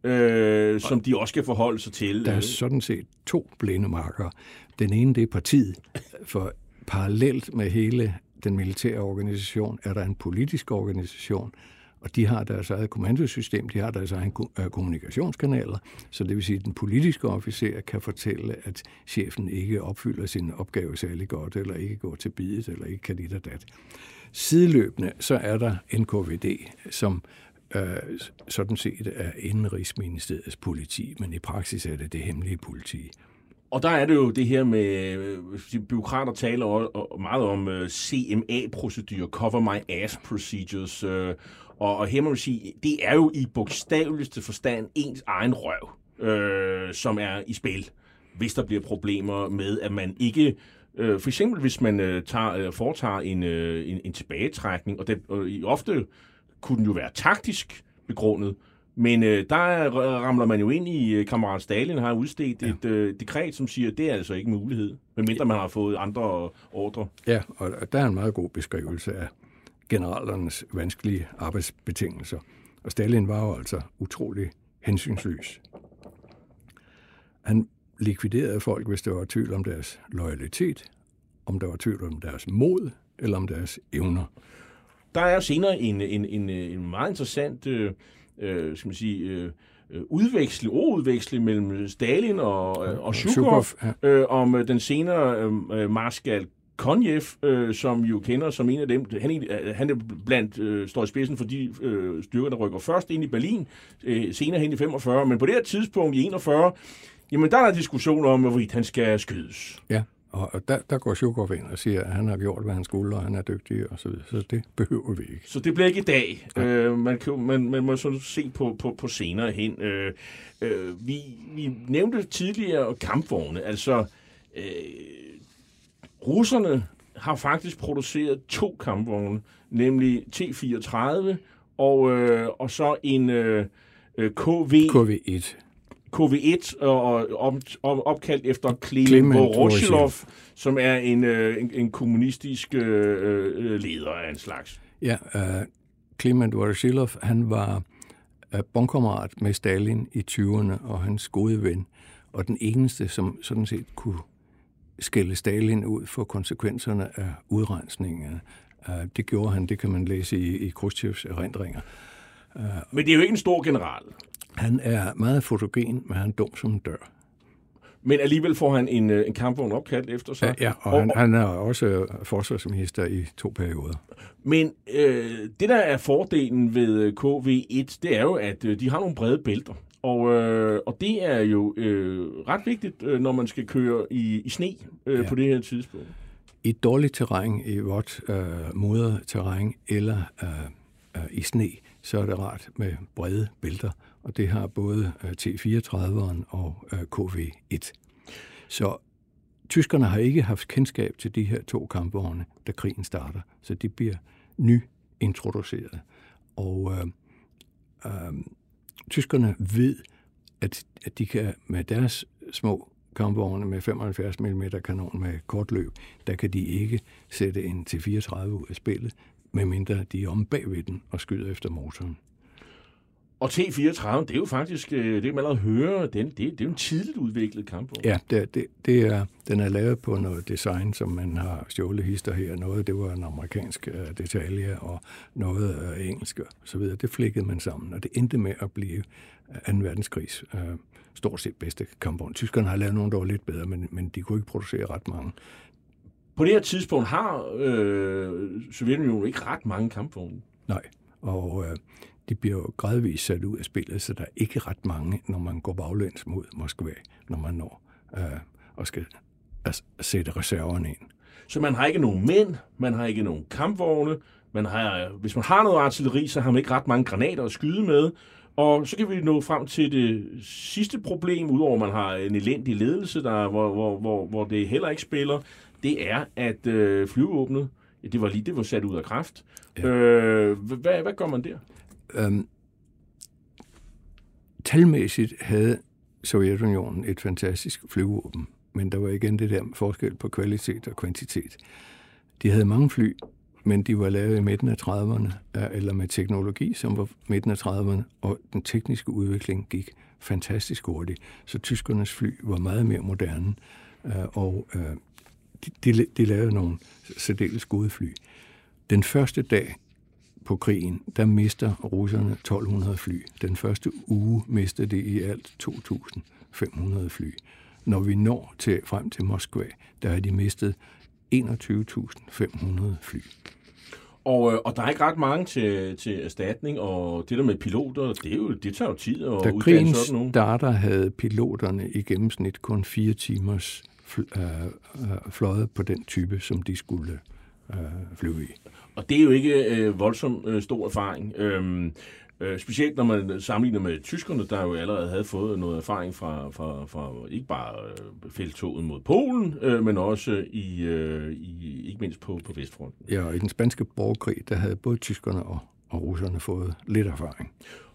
øh, som de også skal forholde sig til. Der er sådan set to blinde marker. Den ene, det er partiet, for parallelt med hele den militære organisation, er der en politisk organisation, og de har deres eget kommandosystem, de har deres egne kommunikationskanaler, så det vil sige, at den politiske officer kan fortælle, at chefen ikke opfylder sin opgave særlig godt, eller ikke går til bidet, eller ikke kan dit og dat. Sideløbende, så er der N K V D, som øh, sådan set er Indenrigsministeriets politi, men i praksis er det det hemmelige politi. Og der er det jo det her med, bureaukrater taler meget om C M A-procedurer, cover my ass procedures, og, og her må man sige, det er jo i bogstaveligste forstand ens egen røv, øh, som er i spil, hvis der bliver problemer med, at man ikke, øh, for eksempel hvis man øh, tager, foretager en, øh, en, en tilbagetrækning, og, det, og ofte kunne den jo være taktisk begrundet, men øh, der ramler man jo ind i, øh, kammerat Stalin har udstedt ja. et øh, dekret, som siger, at det er altså ikke mulighed, medmindre man har fået andre ordre. Ja, og der er en meget god beskrivelse af generalernes vanskelige arbejdsbetingelser. Og Stalin var jo altså utrolig hensynsløs. Han likviderede folk, hvis der var tvivl om deres loyalitet, om der var tvivl om deres mod, eller om deres evner. Der er senere en, en, en, en meget interessant øh, øh, skal man sige, øh, udveksling, ordudveksling mellem Stalin og, og, og Zjukov ja. øh, om den senere øh, marskal Konjev, øh, som jo kender som en af dem, han, han er blandt, øh, står i spidsen for de øh, styrker, der rykker først ind i Berlin, øh, senere hen i femogfyrre, men på det her tidspunkt i enogfyrre, jamen der er en diskussion om, hvorvidt han skal skydes. Ja, og der, der går Zjukov ind og siger, at han har gjort, hvad han skulle, og han er dygtig, og så videre, så det behøver vi ikke. Så det bliver ikke i dag. Ja. Øh, man, kan, man, man må så se på, på, på senere hen. Øh, øh, vi, vi nævnte tidligere kampvogne, altså øh, russerne har faktisk produceret to kampvogne, nemlig T fireogtredive og, øh, og så en øh, K V et. K V et og, og op, opkaldt efter Klemen Voroshilov, som er en, øh, en, en kommunistisk øh, leder af en slags. Ja, uh, Klemen Voroshilov, han var uh, bondkammerat med Stalin i tyverne, og hans gode ven, og den eneste, som sådan set kunne skælde Stalin ud for konsekvenserne af udrensningen. Uh, det gjorde han, det kan man læse i, i Khrushchevs erindringer. Uh, Men det er jo ikke en stor general. Han er meget fotogen, men han er dum som en dør. Men alligevel får han en, en kampvogn opkaldt efter sig. Ja, ja og, og han, han er også forsvarsminister i to perioder. Men øh, det, der er fordelen ved K V et, det er jo, at øh, de har nogle brede bælter. Og, øh, og det er jo øh, ret vigtigt, øh, når man skal køre i, i sne øh, ja. på det her tidspunkt. I dårligt terræn, i vådt øh, moderterræn eller øh, øh, i sne, så er det rart med brede bælter. Og det har både T fireogtredive'eren og øh, K V et. Så tyskerne har ikke haft kendskab til de her to kampvogne, da krigen starter. Så de bliver nyintroduceret. Og øh, øh, tyskerne ved, at, at de kan med deres små kampvogne med femoghalvfjerds millimeter kanon med kort løb, der kan de ikke sætte en T fireogtredive ud af spillet, medmindre de er om bagved den og skyder efter motoren. Og T fireogtredive, det er jo faktisk, det kan man allerede høre, den, det, det er jo en tidligt udviklet kampvogn. Ja, det, det, det er, den er lavet på noget design, som man har stjålet hister her. Noget, det var en amerikansk uh, detalje, og noget uh, engelsk og så videre. Det flækkede man sammen, og det endte med at blive anden verdenskrigs uh, stort set bedste kampvogn. Tyskerne har lavet nogle, der var lidt bedre, men, men de kunne ikke producere ret mange. På det her tidspunkt har øh, Sovjetunionen ikke ret mange kampvogne. Nej, og øh, de bliver jo gradvist sat ud af spillet, så der er ikke ret mange, når man går baglæns mod Moskva, når man når øh, og skal altså, sætte reserverne ind. Så man har ikke nogen mænd, man har ikke nogen kampvogne, man har, hvis man har noget artilleri, så har man ikke ret mange granater at skyde med. Og så kan vi nå frem til det sidste problem, udover at man har en elendig ledelse, der, hvor, hvor, hvor, hvor det heller ikke spiller. Det er, at øh, flyvåbnet, ja, det var lige det var sat ud af kraft. Ja. Øh, hvad, hvad gør man der? Øhm, talmæssigt havde Sovjetunionen et fantastisk flyvåben, men der var igen det der forskel på kvalitet og kvantitet. De havde mange fly, men de var lavet i midten af trediverne, eller med teknologi, som var midten af trediverne, og den tekniske udvikling gik fantastisk hurtigt. Så tyskernes fly var meget mere moderne, og de, de, de lavede nogle særdeles gode fly. Den første dag på krigen, der mister russerne tolv hundrede fly. Den første uge mister de i alt to tusind fem hundrede fly. Når vi når til, frem til Moskva, der har de mistet enogtyve tusind fem hundrede fly. Og, og der er ikke ret mange til, til erstatning, og det der med piloter, det, er jo, det tager jo tid at da uddanne sådan nogen. Da krigen starter, havde piloterne i gennemsnit kun fire timers fl- øh, øh, fløjet på den type, som de skulle øh, flyve i. Og det er jo ikke øh, voldsomt øh, stor erfaring. Øhm, øh, specielt når man sammenligner med tyskerne, der jo allerede havde fået noget erfaring fra, fra, fra ikke bare øh, felttoget mod Polen, øh, men også i, øh, i ikke mindst på, på Vestfronten. Ja, og i den spanske borgerkrig, der havde både tyskerne og, og russerne fået lidt erfaring.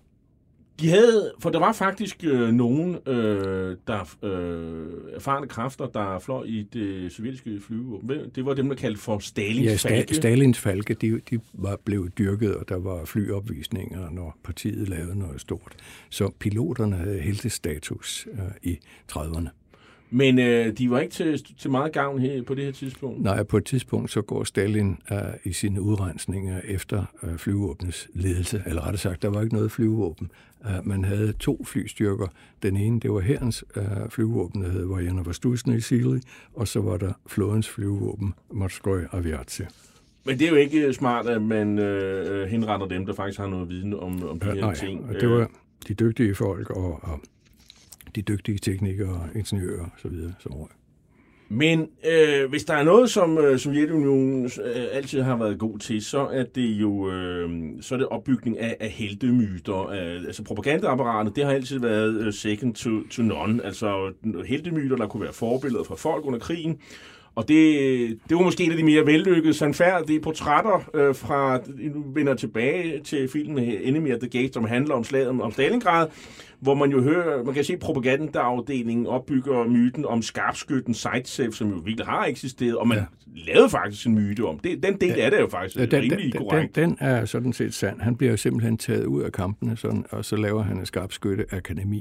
De havde, for der var faktisk øh, nogen øh, der øh, erfarne kræfter, der fløj i det sovjetiske flyvåben. Det var dem, der kaldte for Stalins ja, falke. Ja, Stalins falke, de, de var blevet dyrket, og der var flyopvisninger, når partiet lavede noget stort. Så piloterne havde heltestatus øh, i trediverne. Men øh, de var ikke til, til meget gavn her på det her tidspunkt? Nej, på et tidspunkt så går Stalin øh, i sine udrensninger efter øh, flyvåbnets ledelse. Eller rettere sagt, der var ikke noget flyvåben. Uh, man havde to flystyrker. Den ene, det var hærens uh, flyvåben, der hed Vojenova-Stusny Sili, og så var der flådens flyvåben, Morskoi Aviatia. Men det er jo ikke smart, at man øh, henretter dem, der faktisk har noget viden om, om de uh, her nej, ting. Nej, det var de dygtige folk og, og de dygtige teknikere og ingeniører og så videre som røg. Men øh, hvis der er noget, som øh, Sovjetunionen øh, altid har været god til, så er det jo øh, så er det opbygning af, af heltemyter. Øh, altså propagandaapparatet, det har altid været øh, second to, to none. Altså heltemyter, der kunne være forbilleder fra folk under krigen. Og det, det var måske et af de mere vellykkede, sandfærdige portrætter øh, fra, nu vender tilbage til filmen Enemy at the Gate, som handler om slaget om, om Stalingrad, hvor man jo hører, man kan se propagandaafdelingen opbygger myten om skarpskytten Zaitsev, som jo virkelig har eksisteret, og man ja. lavede faktisk en myte om. Det, den del ja. er det jo faktisk ja, den, rimelig den, korrekt. Den, den er sådan set sand. Han bliver simpelthen taget ud af kampene, sådan, og så laver han en skarpskytteakademi,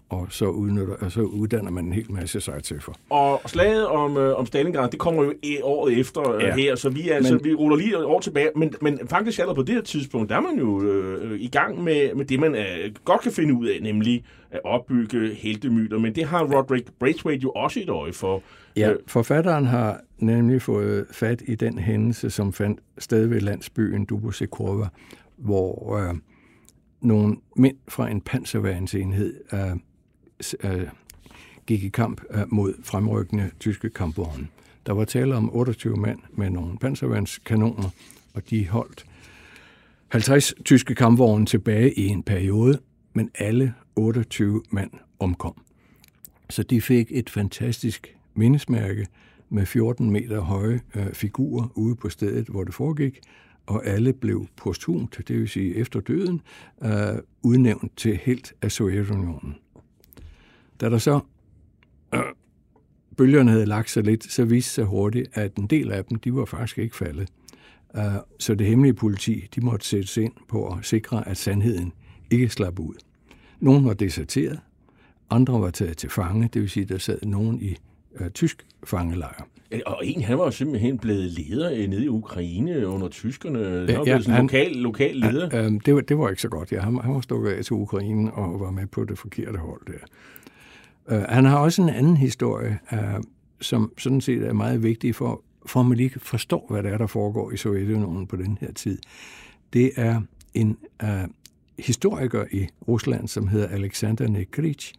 og så, udnytter, og så uddanner man en hel masse sejtsefer. Og slaget om, øh, om Stalingrad, det kommer jo i året efter øh, ja. her, så vi, altså, men, vi ruller lige et år tilbage. Men, men faktisk allerede på det her tidspunkt, der er man jo øh, i gang med, med det, man øh, godt kan finde ud af, nemlig at opbygge heltemyter. Men det har Roderick Braithwaite jo også et øje for. Ja, forfatteren har nemlig fået fat i den hændelse, som fandt sted ved landsbyen Dubosekrova, hvor øh, nogle mænd fra en panserværnsenhed øh, øh, gik i kamp øh, mod fremrykkende tyske kampvogne. Der var tale om otteogtyve mand med nogle panserværnskanoner, og de holdt halvtreds tyske kampvogne tilbage i en periode, men alle otteogtyve mand omkom. Så de fik et fantastisk mindesmærke med fjorten meter høje øh, figurer ude på stedet, hvor det foregik, og alle blev posthumt, det vil sige efter døden, øh, udnævnt til helt af Sovjetunionen. Da der så øh, bølgerne havde lagt sig lidt, så viste sig hurtigt, at en del af dem, de var faktisk ikke faldet. Øh, så det hemmelige politi, de måtte sættes ind på at sikre, at sandheden ikke slap ud. Nogle var deserteret, andre var taget til fange, det vil sige, der sad nogen i øh, tysk fangelejr. Og en, han var jo simpelthen blevet leder nede i Ukraine under tyskerne. Han var ja, blevet sådan han, lokal, lokal leder. Ja, øh, det, var, det var ikke så godt. Ja, han, han var stukket af til Ukraine og var med på det forkerte hold der. Uh, han har også en anden historie, uh, som sådan set er meget vigtig for, for at man lige forstår, hvad det er, der foregår i Sovjetunionen på den her tid. Det er en uh, historiker i Rusland, som hedder Alexander Nekrich.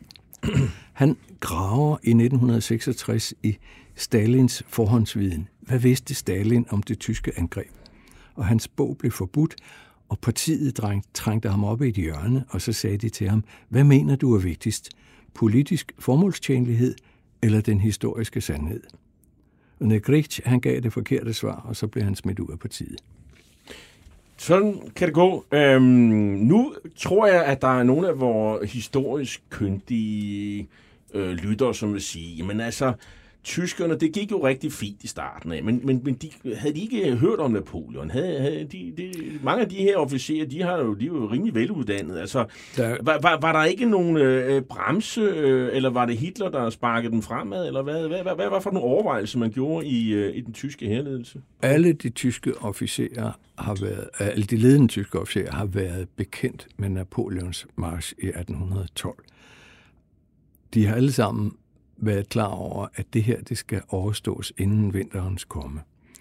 Han graver i nitten seksogtres i Stalins forhåndsviden. Hvad vidste Stalin om det tyske angreb? Og hans bog blev forbudt, og partiet trængte ham op i et hjørne, og så sagde de til ham, hvad mener du er vigtigst? Politisk formålstjenlighed eller den historiske sandhed? Og Nekrich, han gav det forkerte svar, og så blev han smidt ud af partiet. Sådan kan det gå. Øhm, nu tror jeg, at der er nogle af vores historisk kyndige øh, lyttere, som vil sige, jamen altså, tyskerne, det gik jo rigtig fint i starten af, men, men, men de, havde de ikke hørt om Napoleon? Havde, havde de, de, mange af de her officerer, de, har jo, de er jo rimelig veluddannede. Altså, der... var, var, var der ikke nogen øh, bremse, øh, eller var det Hitler, der sparkede dem fremad? Eller hvad, hvad, hvad, hvad var for nogle overvejelser, man gjorde i, øh, i den tyske hærledelse? Alle de tyske officerer har været, alle de ledende tyske officerer har været bekendt med Napoleons march i atten tolv. De har alle sammen været klar over, at det her det skal overstås inden vinterens komme.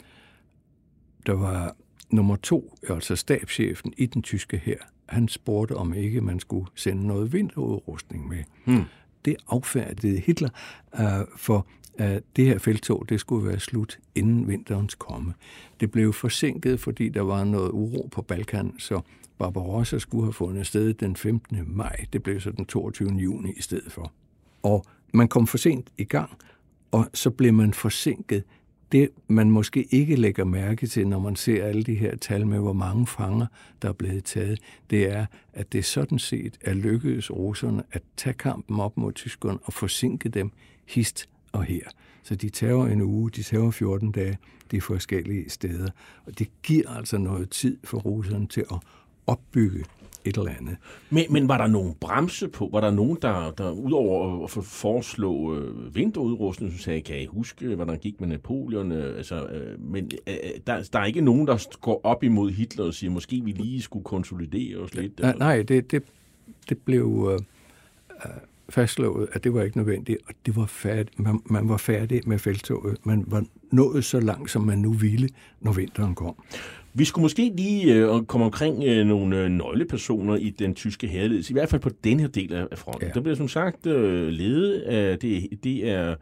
Der var nummer to, altså stabschefen i den tyske hær. Han spurgte, om ikke man skulle sende noget vinterudrustning med. Hmm. Det affærdigede Hitler, uh, for uh, det her felttog, det skulle være slut inden vinterens komme. Det blev forsinket, fordi der var noget uro på Balkan, så Barbarossa skulle have fundet sted den femtende maj. Det blev så den toogtyvende juni i stedet for. Og man kom for sent i gang, og så blev man forsinket. Det, man måske ikke lægger mærke til, når man ser alle de her tal med, hvor mange fanger, der er blevet taget, det er, at det sådan set er lykkedes russerne at tage kampen op mod tyskerne og forsinke dem hist og her. Så de tager en uge, de tager fjorten dage, de forskellige steder. Og det giver altså noget tid for russerne til at opbygge et eller andet. Men, men var der nogen bremse på? Var der nogen, der, der udover at foreslå øh, vinterudrustning, som sagde, kan I huske, hvad der gik med Napoleon? Øh, altså, øh, men øh, der, der er ikke nogen, der går op imod Hitler og siger, måske vi lige skulle konsolidere os lidt? Nej, nej det, det, det blev øh, fastslået, at det var ikke nødvendigt, og det var færdig, man, man var færdig med felttoget. Man var nået så langt, som man nu ville, når vinteren kom. Vi skulle måske lige øh, komme omkring øh, nogle øh, nøglepersoner i den tyske hærledelse, i hvert fald på den her del af fronten. Ja. Der bliver som sagt øh, ledet af, det, det er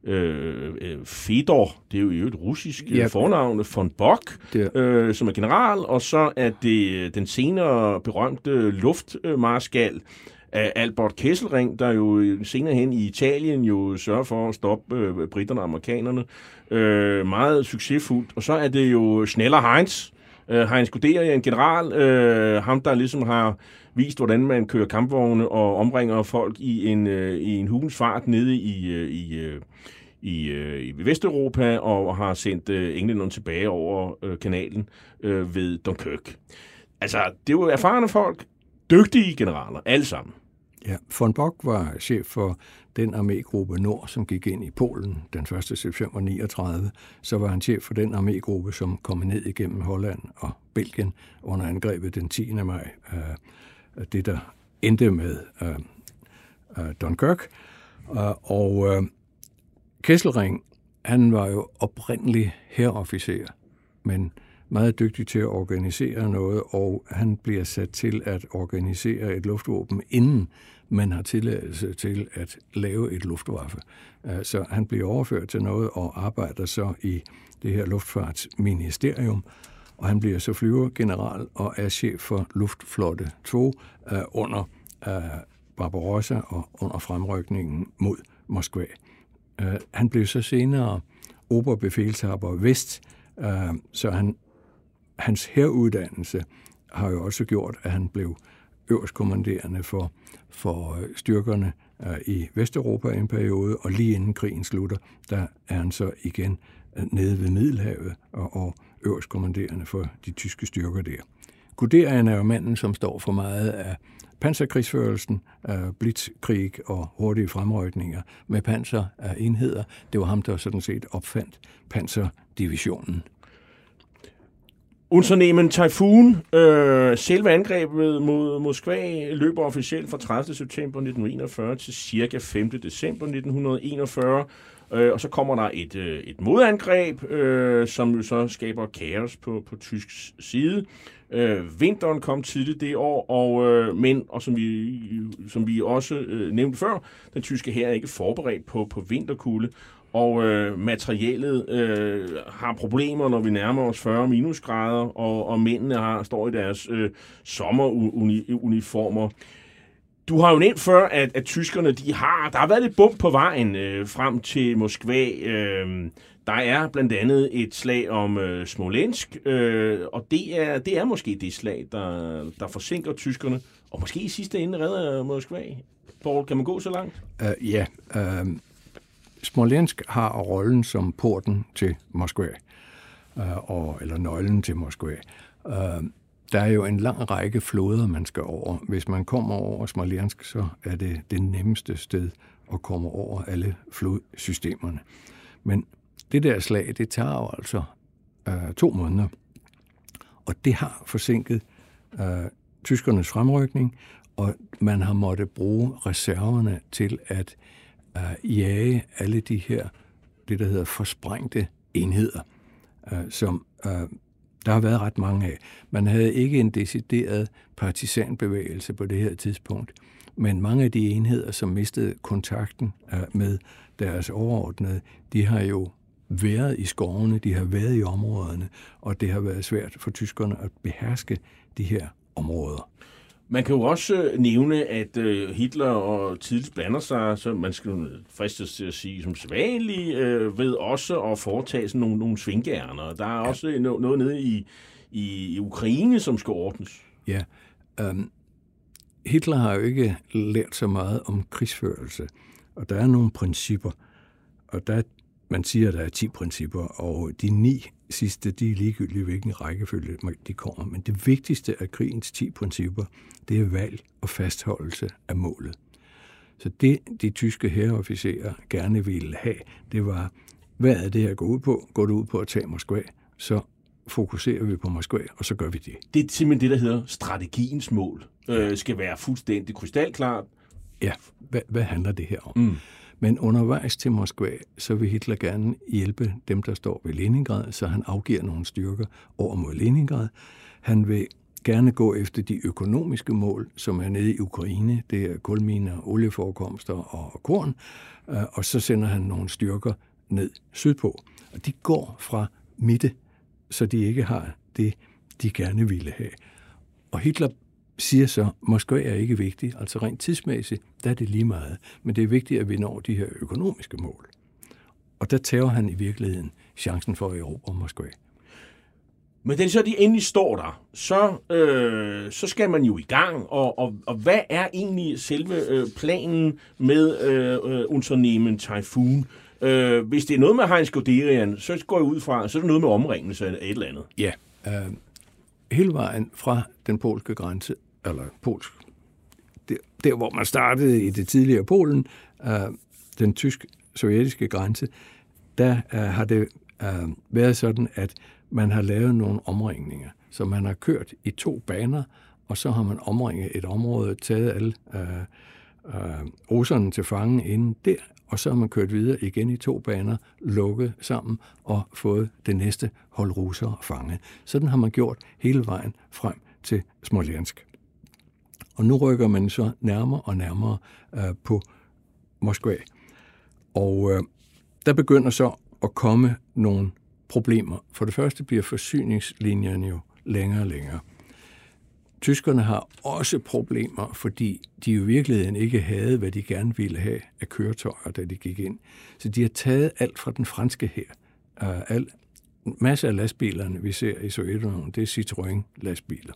øh, Fedor, det er jo et russisk ja. fornavn, von Bock, øh, som er general, og så er det den senere berømte luftmarskal, Albert Kesselring, der jo senere hen i Italien jo sørger for at stoppe øh, britterne og amerikanerne. Øh, meget succesfuldt. Og så er det jo Schneller Heinz. Øh, Heinz Guderian, en general. Øh, ham, der ligesom har vist, hvordan man kører kampvogne og omringer folk i en, øh, i en hulens fart nede i, øh, i, øh, i, øh, i Vesteuropa, og har sendt øh, englænderne tilbage over øh, kanalen øh, ved Dunkirk. Altså, det er jo erfarne folk, dygtige generaler, alle sammen. Ja, von Bock var chef for den armégruppe Nord, som gik ind i Polen den første september niogtredive. Så var han chef for den armégruppe, som kom ned igennem Holland og Belgien under angrebet den tiende maj. Det, der endte med Dunkirk. Og Kesselring, han var jo oprindelig hærofficer, men meget dygtig til at organisere noget, og han bliver sat til at organisere et luftvåben, inden man har tilladelse til at lave et luftwaffe. Så han bliver overført til noget og arbejder så i det her luftfartsministerium, og han bliver så flyvergeneral og er chef for Luftflotte to under Barbarossa og under fremrykningen mod Moskva. Han blev så senere oberbefalshaber vest, så han Hans hæruddannelse har jo også gjort, at han blev øverstkommanderende for, for styrkerne uh, i Vesteuropa en periode, og lige inden krigen slutter, der er han så igen nede ved Middelhavet og, og øverstkommanderende for de tyske styrker der. Guderian er jo manden, som står for meget af panserkrigsførelsen, uh, blitzkrig og hurtige fremrykninger med panser af enheder. Det var ham, der sådan set opfandt panserdivisionen. Unternehmen Typhoon, øh, selve angrebet mod Moskva, løber officielt fra tredivte september nitten enogfyrre til cirka femte december nitten enogfyrre, øh, og så kommer der et, øh, et modangreb, øh, som jo så skaber kaos på, på tysk side. Øh, vinteren kom tidligt det år, og, øh, men, og som vi, som vi også øh, nævnte før, den tyske hær er ikke forberedt på, på vinterkulde, og øh, materialet øh, har problemer, når vi nærmer os fyrre minusgrader, og, og mændene har, står i deres øh, sommeruniformer. Du har jo nævnt før, at, at tyskerne, de har, der har været lidt bump på vejen øh, frem til Moskva. Øh, der er blandt andet et slag om øh, Smolensk, øh, og det er, det er måske det slag, der, der forsinker tyskerne, og måske i sidste ende redder Moskva. Paul, kan man gå så langt? Uh, ja, uh... Smolensk har rollen som porten til Moskva, øh, og, eller nøglen til Moskva. Øh, der er jo en lang række floder, man skal over. Hvis man kommer over Smolensk, så er det det nemmeste sted at komme over alle flodsystemerne. Men det der slag, det tager jo altså øh, to måneder, og det har forsinket øh, tyskernes fremrykning, og man har måttet bruge reserverne til at Uh, jage alle de her, det der hedder forsprængte enheder, uh, som uh, der har været ret mange af. Man havde ikke en decideret partisanbevægelse på det her tidspunkt, men mange af de enheder, som mistede kontakten uh, med deres overordnede, de har jo været i skovene, de har været i områderne, og det har været svært for tyskerne at beherske de her områder. Man kan jo også nævne, at Hitler og tidligt blander sig, så man skal fristes til at sige som sædvanligt, øh, ved også at foretage sådan nogle, nogle svingærner. Der er ja. også noget nede i, i, i Ukraine, som skal ordnes. Ja, um, Hitler har jo ikke lært så meget om krigsførelse, og der er nogle principper, og der, man siger, at der er ti principper, og de ni sidste, de er ligegyldigt, hvilken rækkefølge de kommer. Men det vigtigste af krigens ti principper, det er valg og fastholdelse af målet. Så det, de tyske hærofficerer gerne ville have, det var, hvad er det her går ud på? Går det ud på at tage Moskva, så fokuserer vi på Moskva, og så gør vi det. Det er simpelthen det, der hedder strategiens mål. Øh, skal være fuldstændig krystalklart. Ja, hvad, hvad handler det her om? Mm. Men undervejs til Moskva, så vil Hitler gerne hjælpe dem, der står ved Leningrad, så han afgiver nogle styrker over mod Leningrad. Han vil gerne gå efter de økonomiske mål, som er nede i Ukraine. Det er kulminer, olieforekomster og korn. Og så sender han nogle styrker ned sydpå. Og de går fra midte, så de ikke har det, de gerne ville have. Og Hitler siger så, Moskva er ikke vigtig, altså rent tidsmæssigt, der er det lige meget, men det er vigtigt, at vi når de her økonomiske mål. Og der tager han i virkeligheden chancen for at erobre Moskva. Men da så de endelig står der, så, øh, så skal man jo i gang, og, og, og hvad er egentlig selve øh, planen med øh, Unternehmen Typhoon? Øh, hvis det er noget med Heinz Guderian, så går jeg ud fra, så er det noget med omringelse af et eller andet. Ja, øh, hele vejen fra den polske grænse, eller polsk, det, der, hvor man startede i det tidligere Polen, øh, den tysk-sovjetiske grænse, der øh, har det øh, været sådan, at man har lavet nogle omringninger. Så man har kørt i to baner, og så har man omringet et område, taget alle øh, øh, russerne til fange inden der, og så har man kørt videre igen i to baner, lukket sammen og fået det næste hold russere fanget. Sådan har man gjort hele vejen frem til Smolensk. Og nu rykker man så nærmere og nærmere øh, på Moskva. Og øh, der begynder så at komme nogle problemer. For det første bliver forsyningslinjerne jo længere og længere. Tyskerne har også problemer, fordi de jo i virkeligheden ikke havde, hvad de gerne ville have af køretøjer, da de gik ind. Så de har taget alt fra den franske her. Uh, al, masser af lastbilerne, vi ser i Sovjetunionen, det er Citroën-lastbiler.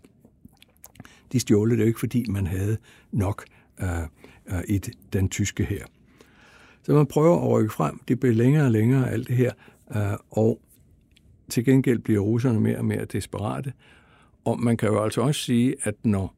De stjålede det jo ikke, fordi man havde nok uh, uh, i den tyske her. Så man prøver at rykke frem. Det bliver længere og længere, alt det her. Uh, og til gengæld bliver russerne mere og mere desperate. Og man kan jo altså også sige, at når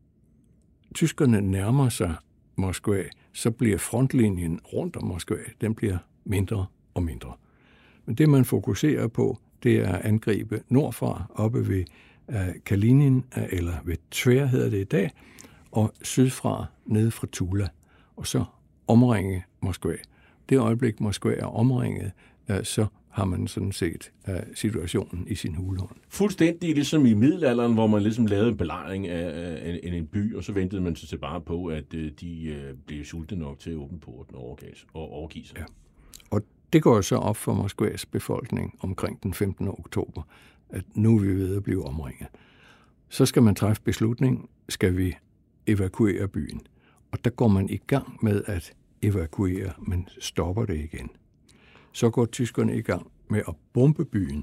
tyskerne nærmer sig Moskva, så bliver frontlinjen rundt om Moskva, den bliver mindre og mindre. Men det, man fokuserer på, det er at angribe nordfra, oppe ved uh, Kalinin, uh, eller ved Tver hedder det i dag, og sydfra, nede fra Tula, og så omringe Moskva. Det øjeblik, Moskva er omringet, uh, så har man sådan set uh, situationen i sin hulehånd. Fuldstændig ligesom i middelalderen, hvor man ligesom lavede en belejring af, af en, en by, og så ventede man sig bare på, at uh, de uh, blev sultne nok til at åbne porten og overgive sig. Ja. Og det går så op for Moskvas befolkning omkring den femtende oktober, at nu er vi ved at blive omringet. Så skal man træffe beslutning, skal vi evakuere byen. Og der går man i gang med at evakuere, men stopper det igen. Så går tyskerne i gang med at bombe byen.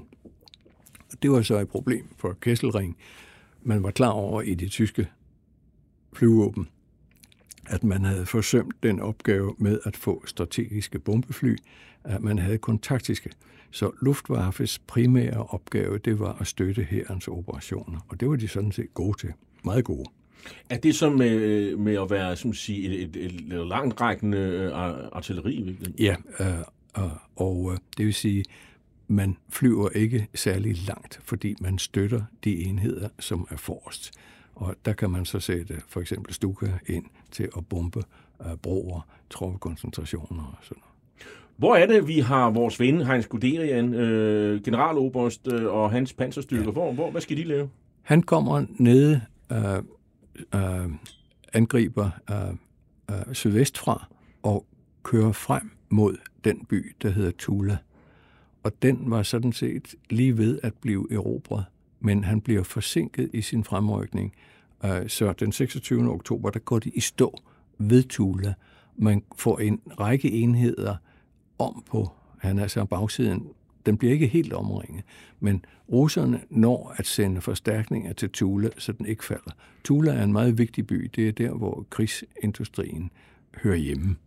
Og det var så et problem for Kesselring. Man var klar over i det tyske flyvåben, at man havde forsømt den opgave med at få strategiske bombefly, at man havde kun taktiske. Så Luftwaffes primære opgave, det var at støtte hærens operationer. Og det var de sådan set gode til. Meget gode. Er det så med, med at være som sige, et, et, et langtrækkende artilleri? Ja, øh, øh, og øh, det vil sige, man flyver ikke særlig langt, fordi man støtter de enheder, som er forrest. Og der kan man så sætte for eksempel Stuka ind til at bombe øh, broer, troppekoncentrationer og sådan noget. Hvor er det, vi har vores ven Heinz Guderian, øh, generaloberst øh, og hans panserstyrker? Ja. Hvor, hvor, hvad skal de lave? Han kommer nede, øh, øh, angriber øh, øh, sydvestfra og kører frem mod den by, der hedder Tula. Og den var sådan set lige ved at blive erobret, men han bliver forsinket i sin fremrykning. Øh, så den seksogtyvende oktober, der går de i stå ved Tula. Man får en række enheder om på, han er så bagsiden. Den bliver ikke helt omringet, men russerne når at sende forstærkninger til Tula, så den ikke falder. Tula er en meget vigtig by. Det er der, hvor krigsindustrien hører hjemme.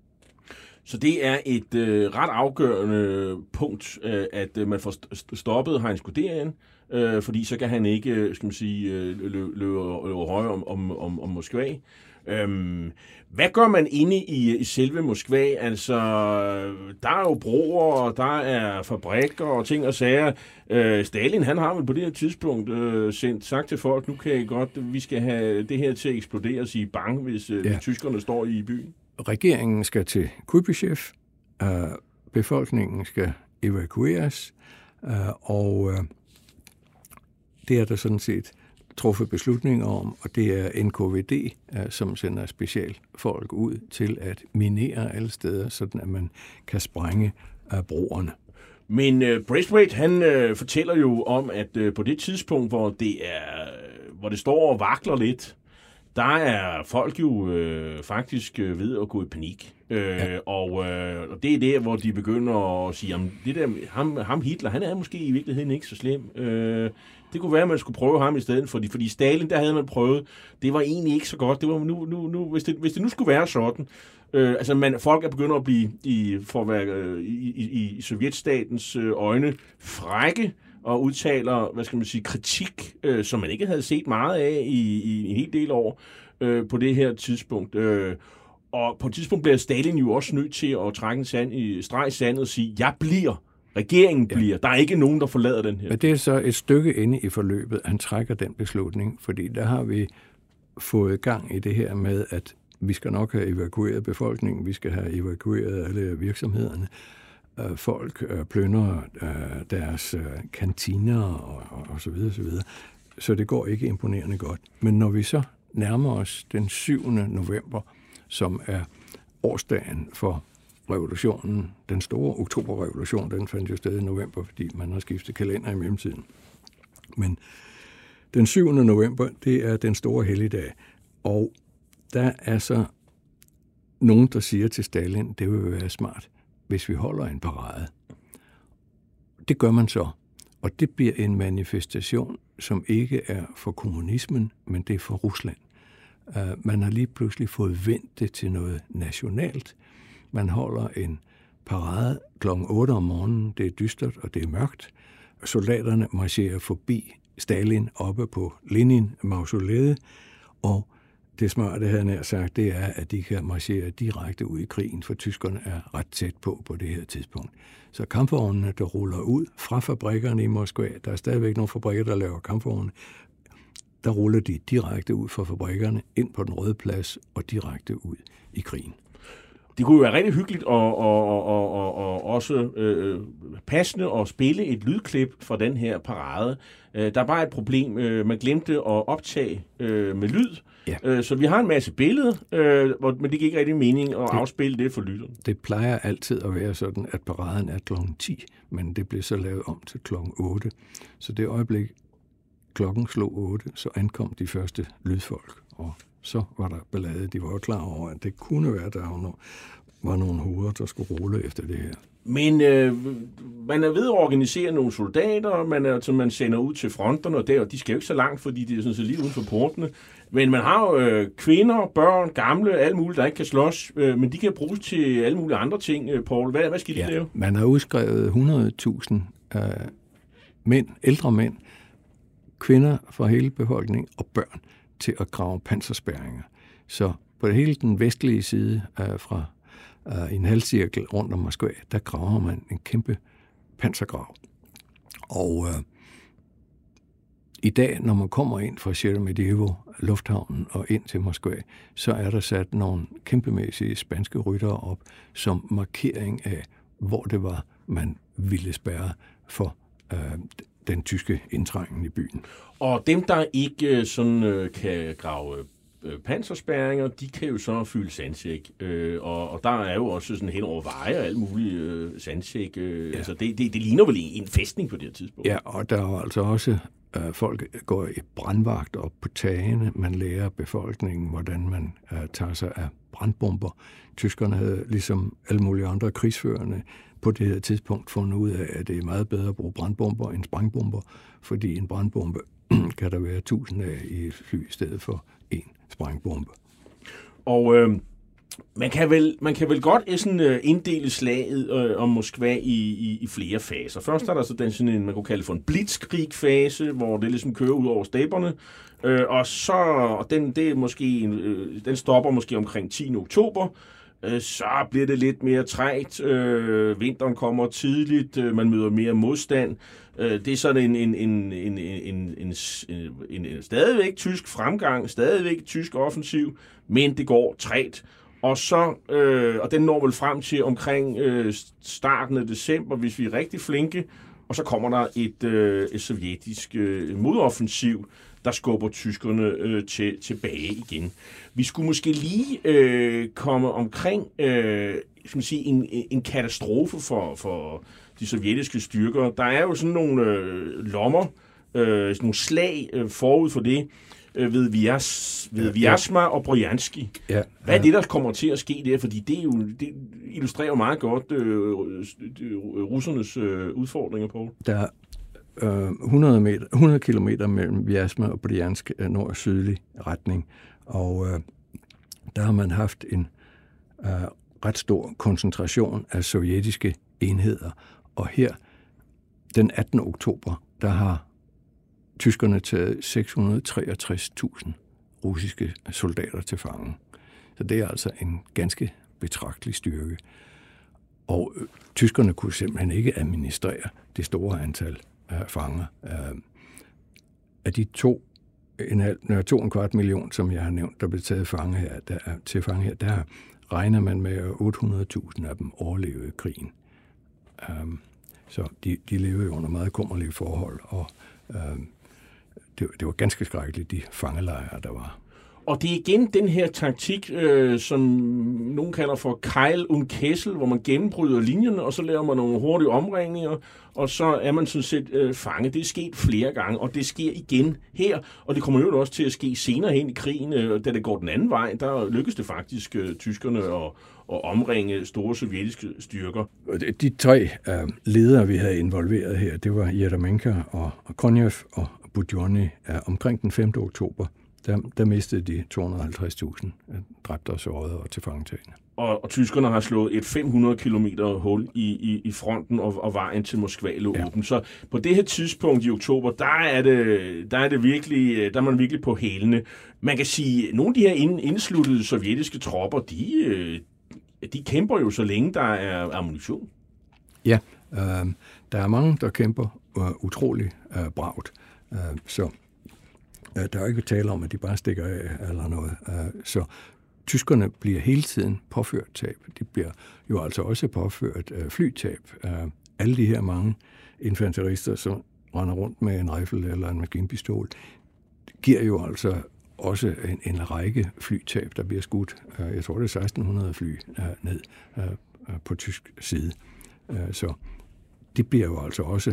Så det er et øh, ret afgørende punkt, øh, at øh, man får stoppet Heinz Guderian, øh, fordi så kan han ikke, skal man sige, øh, løbe, løbe, løbe højere om, om, om, om Moskva. Øhm, hvad gør man inde i, i selve Moskva? Altså, der er jo broer, og der er fabrikker og ting og sager. Øh, Stalin, han har vel på det her tidspunkt øh, sendt, sagt til folk, nu kan I godt, vi skal have det her til at eksplodere og sige bang, hvis, øh, ja. hvis tyskerne står i byen. Regeringen skal til Kuibyshev, øh, befolkningen skal evakueres, øh, og øh, det er der sådan set truffet beslutninger om, og det er N K V D, øh, som sender specialfolk ud til at minere alle steder, sådan at man kan sprænge øh, broerne. Men øh, Braithwaite, han øh, fortæller jo om, at øh, på det tidspunkt, hvor det, er, hvor det står og vakler lidt, der er folk jo øh, faktisk øh, ved at gå i panik. Øh, ja. og, øh, og det er der, hvor de begynder at sige, at det der, ham, ham Hitler, han er måske i virkeligheden ikke så slem. Øh, det kunne være, at man skulle prøve ham i stedet, fordi, fordi Stalin, der havde man prøvet, det var egentlig ikke så godt. Det var nu, nu, nu, hvis, det, hvis det nu skulle være sådan, øh, altså man, folk er begyndt at blive, i, for at være øh, i, i, i sovjetstatens øh, øjne, frække, og udtaler, hvad skal man sige, kritik, øh, som man ikke havde set meget af i, i en hel del år. øh, på det her tidspunkt. Øh, og på et tidspunkt bliver Stalin jo også nødt til at trække en sand i streg i sandet og sige, jeg bliver, regeringen bliver. Ja. Der er ikke nogen, der forlader den her. Men det er så et stykke inde i forløbet, han trækker den beslutning, fordi der har vi fået gang i det her med, at vi skal nok have evakueret befolkningen, vi skal have evakueret alle virksomhederne. Folk plyndrer deres kantiner og, og så videre, så videre. Så det går ikke imponerende godt. Men når vi så nærmer os den syvende november, som er årsdagen for revolutionen, den store oktoberrevolution, den fandt jo sted i november, fordi man har skiftet kalender i mellemtiden. Men den syvende november, det er den store helligdag, og der er så nogen, der siger til Stalin, det vil være smart, hvis vi holder en parade. Det gør man så, og det bliver en manifestation, som ikke er for kommunismen, men det er for Rusland. Uh, man har lige pludselig fået vendt det til noget nationalt. Man holder en parade klokken otte om morgenen, det er dystert og det er mørkt. Soldaterne marcherer forbi Stalin oppe på Lenin-mausoleet, og det smarte, han har sagt, det er, at de kan marchere direkte ud i krigen, for tyskerne er ret tæt på på det her tidspunkt. Så kampvognene, der ruller ud fra fabrikkerne i Moskva, der er stadigvæk nogle fabrikker, der laver kampvogne, der ruller de direkte ud fra fabrikkerne, ind på den Røde Plads og direkte ud i krigen. Det kunne jo være rigtig hyggeligt og, og, og, og, og også øh, passende at spille et lydklip fra den her parade. Øh, der er bare et problem. Øh, man glemte at optage øh, med lyd. Ja. Øh, så vi har en masse billeder, øh, hvor, men det giver ikke rigtig mening at det, afspille det for lytteren. Det plejer altid at være sådan, at paraden er klokken ti, men det blev så lavet om til klokken otte. Så det øjeblik, klokken slog otte, så ankom de første lydfolk, og så var der ballade. De var jo klar over, at det kunne være, at der var nogle hoveder, der skulle rulle efter det her. Men øh, man er ved at organisere nogle soldater, man, er, som man sender ud til fronterne, og der, de skal jo ikke så langt, fordi de er sådan så lige uden for portene. Men man har jo øh, kvinder, børn, gamle, alle mulige, der ikke kan slås, øh, men de kan bruges til alle mulige andre ting, øh, Poul. Hvad, hvad skal de ja, lave? Man har udskrevet hundrede tusind øh, mænd, ældre mænd, kvinder fra hele befolkningen og børn til at grave panserspærringer. Så på hele den vestlige side øh, fra øh, en halvcirkel rundt om Moskva, der graver man en kæmpe pansergrav. Og øh, i dag, når man kommer ind fra Sheremetyevo, lufthavnen, og ind til Moskva, så er der sat nogle kæmpemæssige spanske ryttere op som markering af, hvor det var, man ville spærre for øh, den tyske indtrængen i byen. Og dem, der ikke sådan øh, kan grave øh, panserspærringer, de kan jo så fylde sandsæk. Øh, og, og der er jo også sådan hen over veje og alt muligt øh, sandsæk. Øh, ja. Altså det, det, det ligner vel en festning på det her tidspunkt. Ja, og der er jo altså også øh, folk går i brandvagt op på tagene. Man lærer befolkningen, hvordan man øh, tager sig af brandbomber. Tyskerne havde ligesom alle mulige andre krigsførende på det her tidspunkt fundet ud af, at det er meget bedre at bruge brandbomber end sprængbomber, fordi en brandbombe kan der være tusind af i et fly i stedet for en sprængbombbe. Og øh, man, kan vel, man kan vel godt sådan, øh, inddele slaget øh, om Moskva i, i, i flere faser. Først er der så den sådan en, man kunne kalde for en blitzkrig-fase, hvor det ligesom kører ud over stepperne, øh, og så og den, det er måske en, øh, den stopper måske omkring tiende oktober. Så bliver det lidt mere trægt. Øh, vinteren kommer tidligt. Øh, man møder mere modstand. Øh, det er sådan en, en, en, en, en, en, en, en stadigvæk tysk fremgang, stadigvæk tysk offensiv, men det går trægt. Og så øh, og den når vel frem til omkring øh, starten af december, hvis vi er rigtig flinke. Og så kommer der et, øh, et sovjetisk øh, modoffensiv, der skubber tyskerne øh, til, tilbage igen. Vi skulle måske lige øh, komme omkring øh, skal man sige, en, en katastrofe for, for de sovjetiske styrker. Der er jo sådan nogle øh, lommer, øh, sådan nogle slag øh, forud for det, øh, ved, Vias, ved Vyazma og Bryanski. Ja, ja. Hvad er det, der kommer til at ske der? Fordi det, er jo, det illustrerer jo meget godt øh, russernes øh, udfordringer, Poul. Der hundrede kilometer mellem Vyazma og Bryansk nord- og sydlig retning, og øh, der har man haft en øh, ret stor koncentration af sovjetiske enheder, og her den attende oktober, der har tyskerne taget seks hundrede og treogtres tusind russiske soldater til fange. Så det er altså en ganske betragtelig styrke. Og øh, tyskerne kunne simpelthen ikke administrere det store antal øh, fanger. Øh, af de to, en halv, to og en kvart million, som jeg har nævnt, der blev taget fange her, der, til fange her, der regner man med, at otte hundrede tusind af dem overlevede krigen. Øh, så de, de levede under meget kummerlige forhold, og øh, det, det var ganske skrækkeligt, de fangelejre, der var. Og det er igen den her taktik, øh, som nogen kalder for Keil und Kessel, hvor man gennembryder linjerne, og så laver man nogle hurtige omringninger, og så er man sådan set øh, fanget. Det er sket flere gange, og det sker igen her, og det kommer jo også til at ske senere hen i krigen, øh, da det går den anden vej. Der lykkedes det faktisk øh, tyskerne at, at omringe store sovjetiske styrker. De tre øh, ledere, vi havde involveret her, det var Yermomenko og, og Konjev og Budjonni. Øh, omkring den femte oktober, Der, der mistede de to hundrede og halvtreds tusind dræbte og sårede og tilfangetagne. Og, og tyskerne har slået et fem hundrede kilometer hul i, i, i fronten, og, og vejen til Moskva lå ja. åben. Så på det her tidspunkt i oktober, der er det, der er det virkelig, der er man virkelig på hælene. Man kan sige, at nogle af de her ind, indsluttede sovjetiske tropper, de, de kæmper jo så længe der er ammunition. Ja, øh, der er mange, der kæmper uh, utrolig uh, bragt. Uh, så Der er ikke tale om, at de bare stikker af eller noget. Så tyskerne bliver hele tiden påført tab. De bliver jo altså også påført flytab. Alle de her mange infanterister, som render rundt med en riffel eller en maskinpistol, giver jo altså også en, en række flytab, der bliver skudt. Jeg tror, det er seksten hundrede fly ned på tysk side. Så det bliver jo altså også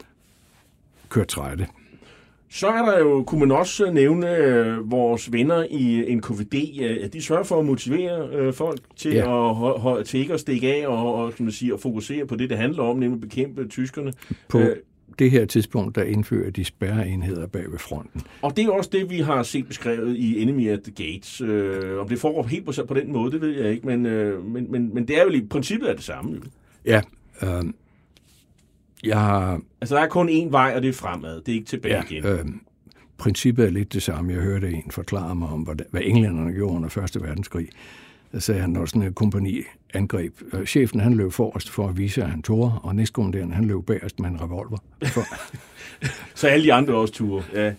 kørt trætte. Så er der jo, kunne man også nævne øh, vores venner i N K V D, at de sørger for at motivere øh, folk til, ja. at, ho, ho, til ikke at stikke af og, og kan man sige, at fokusere på det, det handler om, nemlig at bekæmpe tyskerne. På øh, det her tidspunkt, der indfører de spærreenheder bag ved fronten. Og det er også det, vi har set beskrevet i Enemy at the Gates. Øh, om det foregår helt på, på den måde, det ved jeg ikke, men, øh, men, men, men det er jo i princippet er det samme. Jo. Ja, øh, Jeg har, altså, der er kun én vej, og det er fremad. Det er ikke tilbage ja, igen. Øh, princippet er lidt det samme. Jeg hørte en forklare mig om, hvad, hvad englænderne gjorde under første verdenskrig. Der sagde han, når sådan et kompagni angreb. Øh, chefen, han løb forrest for at vise, at han turde, og næstkommanderende, han løb bagerst med en revolver. For... Så alle de andre også turde, ja.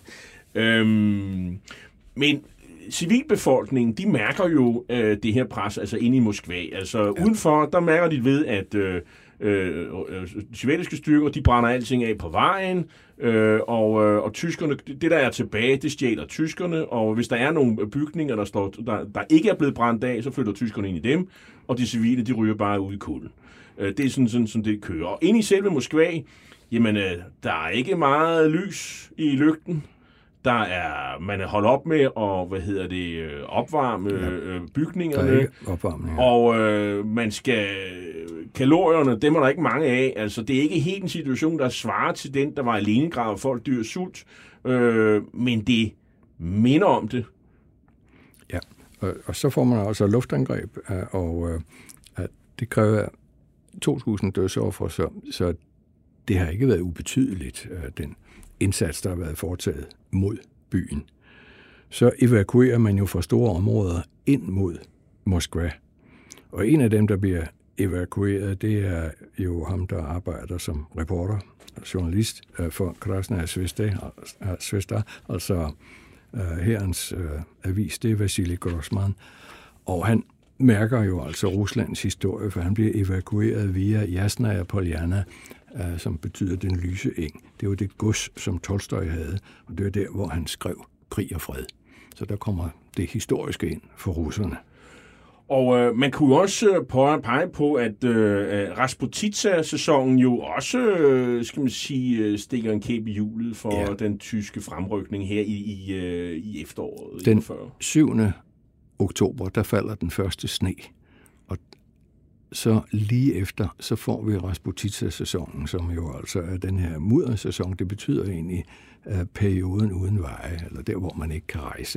Øhm, men civilbefolkningen, de mærker jo øh, det her pres, altså inde i Moskva. Altså ja. Udenfor, der mærker de ved, at øh, øh, de sovjetiske styrker, de brænder alting af på vejen, øh, og, øh, og tyskerne, det der er tilbage, det stjæler tyskerne, og hvis der er nogle bygninger, der, står, der, der ikke er blevet brændt af, så flytter tyskerne ind i dem, og de civile, de ryger bare ud i kulden. Øh, det er sådan, sådan, sådan, det kører. Og inde i selve Moskva, jamen, øh, der er ikke meget lys i lygten. Der er, man er holdt op med at, hvad hedder det, opvarme ja. bygningerne. Opvarmning, ja. Og øh, man skal, kalorierne, dem er der ikke mange af. Altså, det er ikke helt en situation, der svarer til den, der var i Leningrad, og folk dør sult. Øh, men det minder om det. Ja, og, og så får man også luftangreb, og øh, det kræver to tusind dødsofre, så, så det har ikke været ubetydeligt, øh, den indsats, der har været foretaget mod byen. Så evakuerer man jo fra store områder ind mod Moskva. Og en af dem, der bliver evakueret, det er jo ham, der arbejder som reporter, journalist for Krasnaya Zvezda, altså herrens avis, det er Vasily Grossman. Og han mærker jo altså Ruslands historie, for han bliver evakueret via Jasnaya Polyana, som betyder den lyse eng. Det var det gods, som Tolstoj havde, og det var der, hvor han skrev Krig og Fred. Så der kommer det historiske ind for russerne. Og øh, man kunne også pege på, at øh, Rasputitsa-sæsonen jo også, øh, skal man sige, stikker en kæp i hjulet for ja. den tyske fremrykning her i, i, øh, i efteråret. Den syvende oktober, der falder den første sne. Og så lige efter, så får vi Rasputitsa-sæsonen, som jo altså er den her muddersæson. Det betyder egentlig uh, perioden uden veje, eller der, hvor man ikke kan rejse.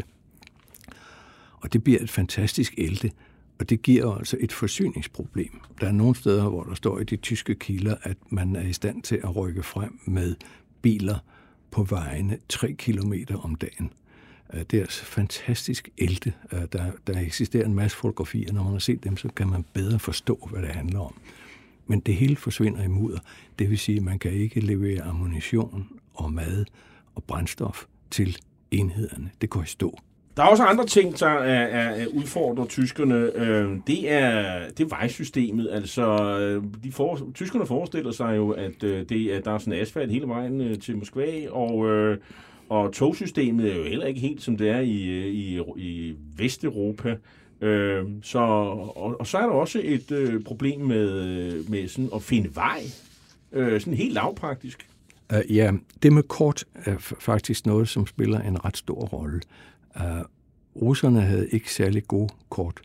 Og det bliver et fantastisk elte, og det giver altså et forsyningsproblem. Der er nogle steder, hvor der står i de tyske kilder, at man er i stand til at rykke frem med biler på vejene tre kilometer om dagen. Det er fantastisk ælte. Der, der eksisterer en masse fotografier. Når man har set dem, så kan man bedre forstå, hvad det handler om. Men det hele forsvinder i mudder. Det vil sige, at man kan ikke levere ammunition og mad og brændstof til enhederne. Det går i stå. Der er også andre ting, der er, er udfordrer tyskerne. Det er, det er vejsystemet. Altså, de for, tyskerne forestiller sig jo, at, det, at der er sådan asfalt hele vejen til Moskva, og, og togsystemet er jo heller ikke helt, som det er i, i, i Vesteuropa. Så, og, og så er der også et problem med, med sådan at finde vej. Sådan helt lavpraktisk. Uh, ja, det med kort er faktisk noget, som spiller en ret stor rolle. Uh, russerne havde ikke særlig gode kort,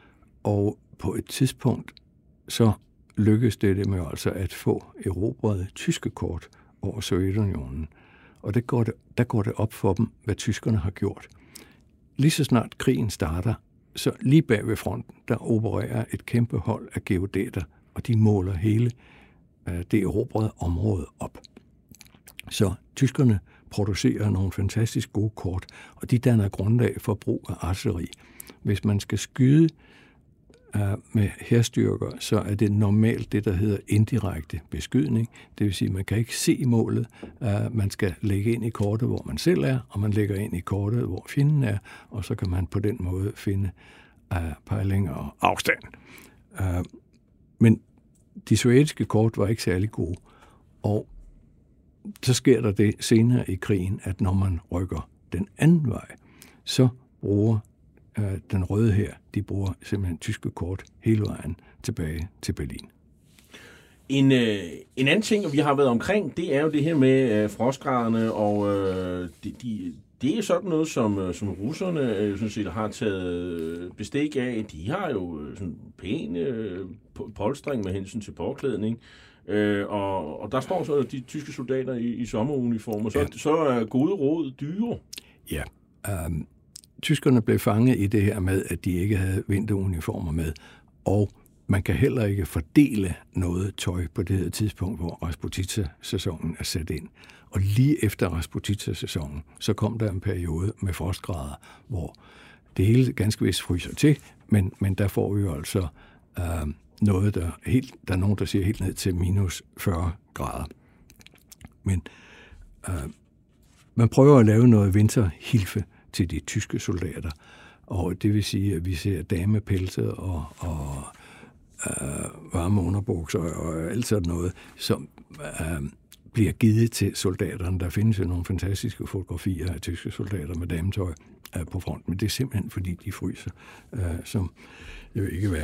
og på et tidspunkt så lykkedes det dem jo altså at få erobrede tyske kort over Sovjetunionen. Og det går det, der går det op for dem, hvad tyskerne har gjort. Lige så snart krigen starter, så lige bag ved fronten, der opererer et kæmpe hold af geodeter, og de måler hele uh, det erobrede område op. Så tyskerne producerer nogle fantastisk gode kort, og de danner grundlag for brug af artilleri. Hvis man skal skyde uh, med hærstyrker, så er det normalt det, der hedder indirekte beskydning. Det vil sige, at man kan ikke se målet. Uh, man skal lægge ind i kortet, hvor man selv er, og man lægger ind i kortet, hvor fjenden er, og så kan man på den måde finde uh, pejling og afstand. Uh, men de sovjetiske kort var ikke særlig gode, og så sker der det senere i krigen, at når man rykker den anden vej, så bruger øh, den røde her, de bruger simpelthen tyske kort hele vejen tilbage til Berlin. En, øh, en anden ting, vi har været omkring, det er jo det her med øh, frostgraderne, og øh, de, de, det er sådan noget, som, som russerne øh, sådan set har taget bestik af. De har jo sådan pæn øh, polstring med hensyn til påklædning. Øh, og, og der står så de tyske soldater i, i sommeruniformer. Så, ja. så er gode råd dyre. Ja. Um, tyskerne blev fanget i det her med, at de ikke havde vinteruniformer med. Og man kan heller ikke fordele noget tøj på det her tidspunkt, hvor Rasputitsa-sæsonen er sat ind. Og lige efter Rasputitsa-sæsonen, så kom der en periode med frostgrader, hvor det hele ganske vist fryser til, men, men der får vi jo altså Uh, noget, der, helt, der er nogen, der siger helt ned til minus fyrre grader. Men øh, man prøver at lave noget vinterhilfe til de tyske soldater, og det vil sige, at vi ser damepelse og, og øh, varme underbukser og alt sådan noget, som øh, bliver givet til soldaterne. Der findes jo nogle fantastiske fotografier af tyske soldater med dametøj øh, på front, men det er simpelthen, fordi de fryser, øh, som jeg vil ikke være.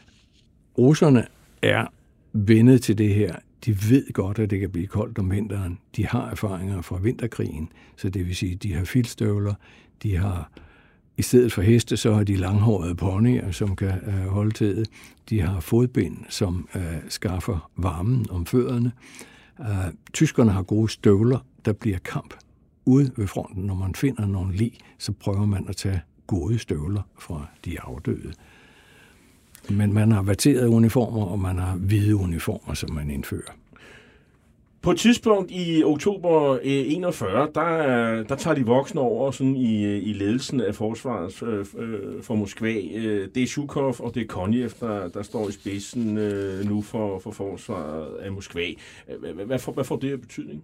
Russerne er vendet til det her. De ved godt, at det kan blive koldt om vinteren. De har erfaringer fra vinterkrigen, så det vil sige, at de har filtstøvler, de har i stedet for heste, så har de langhårede ponyer, som kan øh, holde til. De har fodbind, som øh, skaffer varmen om fødderne. Øh, tyskerne har gode støvler, der bliver kamp ude ved fronten. Når man finder nogle lig, så prøver man at tage gode støvler fra de afdøde. Men man har vatterede uniformer, og man har hvide uniformer, som man indfører. På et tidspunkt i oktober enogfyrre, der, der tager de voksne over sådan i, i ledelsen af forsvaret øh, for Moskva. Det er Zjukov og det er Konjev, der, der står i spidsen øh, nu for, for forsvaret af Moskva. Hvad får, hvad får det af betydning?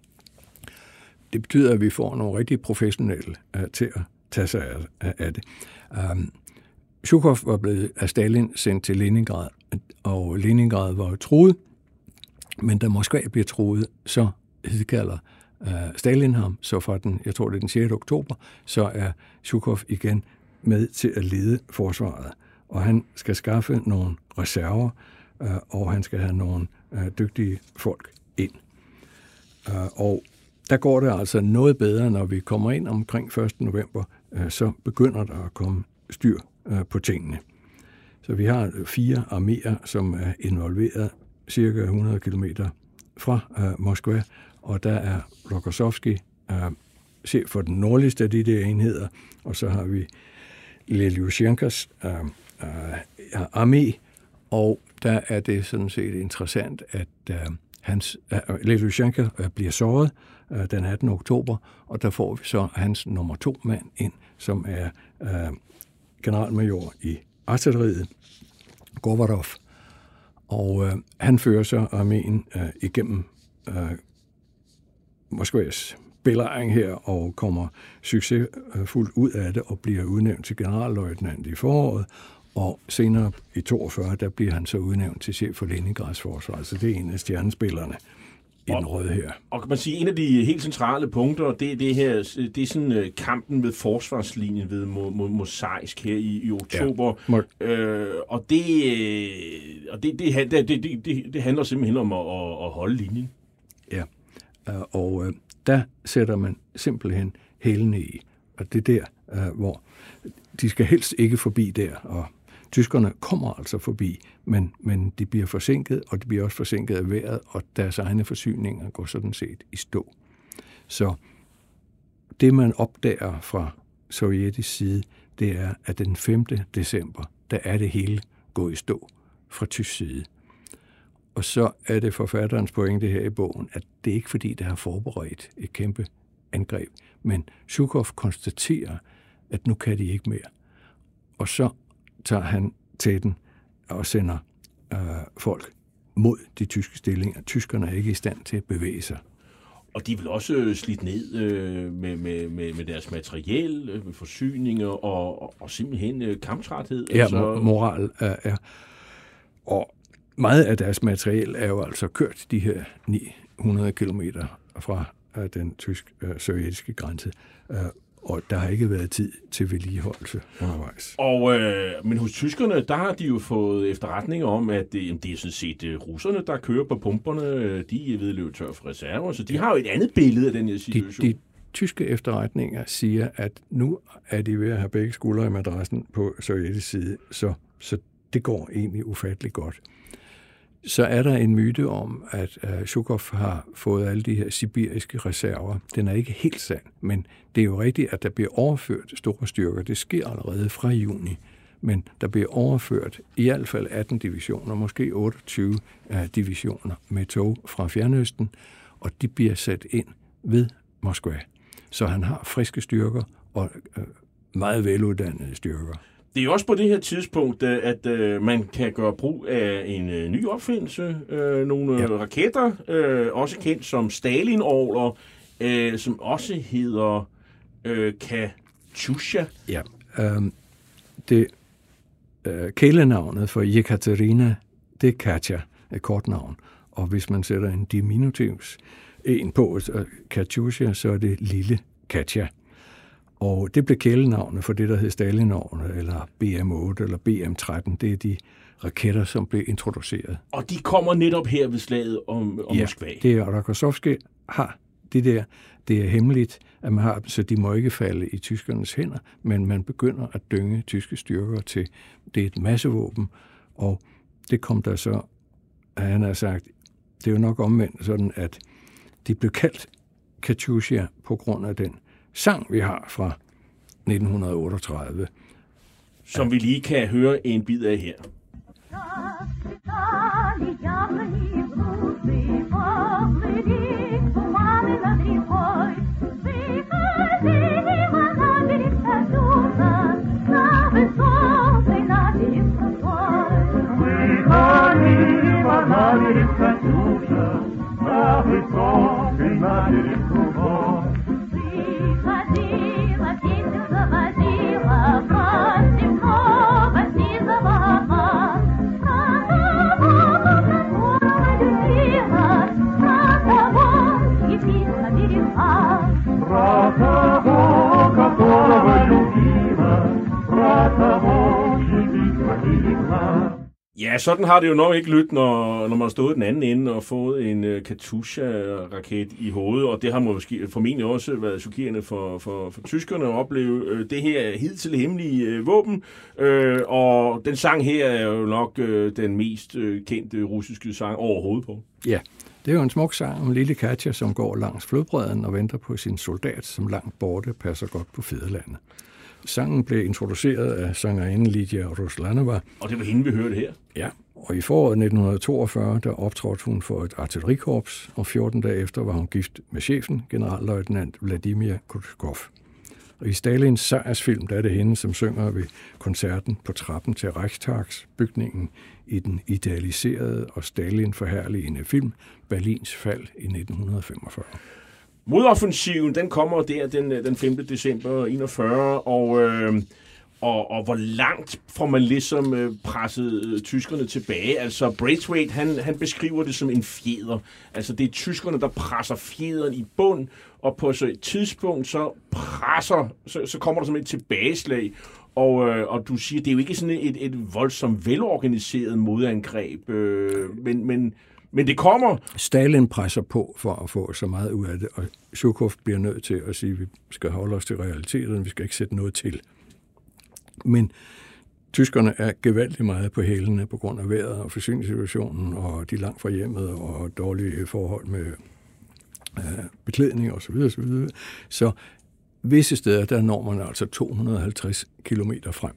Det betyder, at vi får nogle rigtig professionelle uh, til at tage sig af, af det. Um, Zjukov var blevet af Stalin sendt til Leningrad, og Leningrad var jo truet, men da Moskva bliver truet, så hedkalder uh, Stalin ham, så fra den, jeg tror det er den sjette oktober, så er Zjukov igen med til at lede forsvaret, og han skal skaffe nogle reserver, uh, og han skal have nogle uh, dygtige folk ind. Uh, og der går det altså noget bedre, når vi kommer ind omkring første november, uh, så begynder der at komme styr på tingene. Så vi har fire arméer, som er involveret cirka hundrede kilometer fra uh, Moskva, og der er Rokossovski uh, chef for den nordligste af de der enheder, og så har vi Lelyushenkas uh, uh, armé, og der er det sådan set interessant, at uh, hans, uh, Lelysjenko uh, bliver såret uh, den attende oktober, og der får vi så hans nummer to mand ind, som er uh, generalmajor i artilleriet, Govarov. Og uh, han fører så arméen uh, igennem uh, Moskvas belejring her, og kommer succesfuldt ud af det, og bliver udnævnt til generalløjtnant i foråret, og senere i toogfyrre, der bliver han så udnævnt til chef for Leningrads forsvar, så det er en af stjernespillerne i den røde her. Og kan man sige, en af de helt centrale punkter, det er det her, det er sådan kampen ved forsvarslinjen ved Mosaisk her i, i oktober. Ja. Øh, og det, og det, det, det, det, det, det handler simpelthen om at, at holde linjen. Ja, og øh, der sætter man simpelthen hælene i. Og det er der, øh, hvor de skal helst ikke forbi der, og tyskerne kommer altså forbi, men, men de bliver forsinket, og de bliver også forsinket af vejret, og deres egne forsyninger går sådan set i stå. Så det, man opdager fra sovjetisk side, det er, at den femte december, der er det hele gået i stå fra tysk side. Og så er det forfatterens pointe her i bogen, at det er ikke fordi, der har forberedt et kæmpe angreb, men Zjukov konstaterer, at nu kan de ikke mere. Og så tager han tæten og sender øh, folk mod de tyske stillinger. Tyskerne er ikke i stand til at bevæge sig. Og de vil også slidt ned øh, med, med, med, med deres materiel, øh, med forsyninger og, og, og simpelthen øh, kamptræthed. Ja, altså moral er, er. Og meget af deres materiel er jo altså kørt de her ni hundrede kilometer fra øh, den tysk-sovjetiske grænse. Øh, Og der har ikke været tid til vedligeholdelse undervejs. Og, øh, men hos tyskerne, der har de jo fået efterretninger om, at det, det er sådan set uh, russerne, der kører på pumperne. De er ved at løbe tør for reserver, så de har jo et andet billede af den her situation. De, de tyske efterretninger siger, at nu er de ved at have begge skuldre i madrassen på sovjetisk side, så, så det går egentlig ufatteligt godt. Så er der en myte om, at uh, Zjukov har fået alle de her sibiriske reserver. Den er ikke helt sand, men det er jo rigtigt, at der bliver overført store styrker. Det sker allerede fra juni, men der bliver overført i hvert fald atten divisioner, måske otteogtyve uh, divisioner med tog fra Fjernøsten, og de bliver sat ind ved Moskva. Så han har friske styrker og uh, meget veluddannede styrker. Det er også på det her tidspunkt, at uh, man kan gøre brug af en uh, ny opfindelse. Uh, nogle ja. raketter, uh, også kendt som Stalin-orgler, uh, som også hedder uh, Katyusha. Ja, uh, det uh, kælenavnet for Jekaterina, det er Katja, et kort navn. Og hvis man sætter en diminutivs en på uh, Katyusha, så er det lille Katja. Og det blev kælenavnet for det, der hed Stalin-orglet, eller B M otte eller B M tretten. Det er de raketter, som blev introduceret. Og de kommer netop her ved slaget om, om ja, Moskva. det er Rokossovski har det der. Det er hemmeligt, at man har dem, så de må ikke falde i tyskernes hænder, men man begynder at dynge tyske styrker til. Det er et massevåben, og det kom der så, at han har sagt, det er jo nok omvendt sådan, at de blev kaldt Katyusha på grund af den sang, vi har fra nitten otteogtredive. Som vi lige kan høre en bid af her. Ja, sådan har det jo nok ikke lyttet, når, når man har stået den anden ende og fået en uh, Katyusha-raket i hovedet, og det har måske formentlig også været chokerende for, for, for tyskerne at opleve uh, det her hidtil hemmelige uh, våben, uh, og den sang her er jo nok uh, den mest uh, kendte russiske sang overhovedet på. Ja, det er jo en smuk sang om lille Katja, som går langs flodbredden og venter på sin soldat, som langt borte passer godt på fædrelandet. Sangen blev introduceret af sangerinden Lydia Ruslanova. Og det var hende, vi hørte her. Ja, Og i foråret nitten toogfyrre, der optrådte hun for et artillerikorps, og fjorten dage efter var hun gift med chefen, generalløjtnant Vladimir Kutuzov. Og i Stalins sejrsfilm, der er det hende, som synger ved koncerten på trappen til Reichstagsbygningen i den idealiserede og Stalin-forherligende film Berlins fald i nitten femogfyrre. Modoffensiven, den kommer der den, den femte december enogfyrre, og, øh, og, og hvor langt får man ligesom øh, presset øh, tyskerne tilbage? Altså Braithwaite, han, han beskriver det som en fjeder. Altså det er tyskerne, der presser fjederen i bund, og på så et tidspunkt, så presser, så, så kommer der som et tilbageslag. Og, øh, og du siger, det er jo ikke sådan et, et voldsomt velorganiseret modangreb, øh, men, men, men det kommer. Stalin presser på for at få så meget ud af det, og Zhukov bliver nødt til at sige, at vi skal holde os til realiteten, vi skal ikke sætte noget til. Men tyskerne er gevaldigt meget på hælene på grund af vejret og forsyningssituationen, og de er langt fra hjemmet og dårlige forhold med øh, beklædning osv. osv. Så visse steder, der når man altså to hundrede og halvtreds kilometer frem.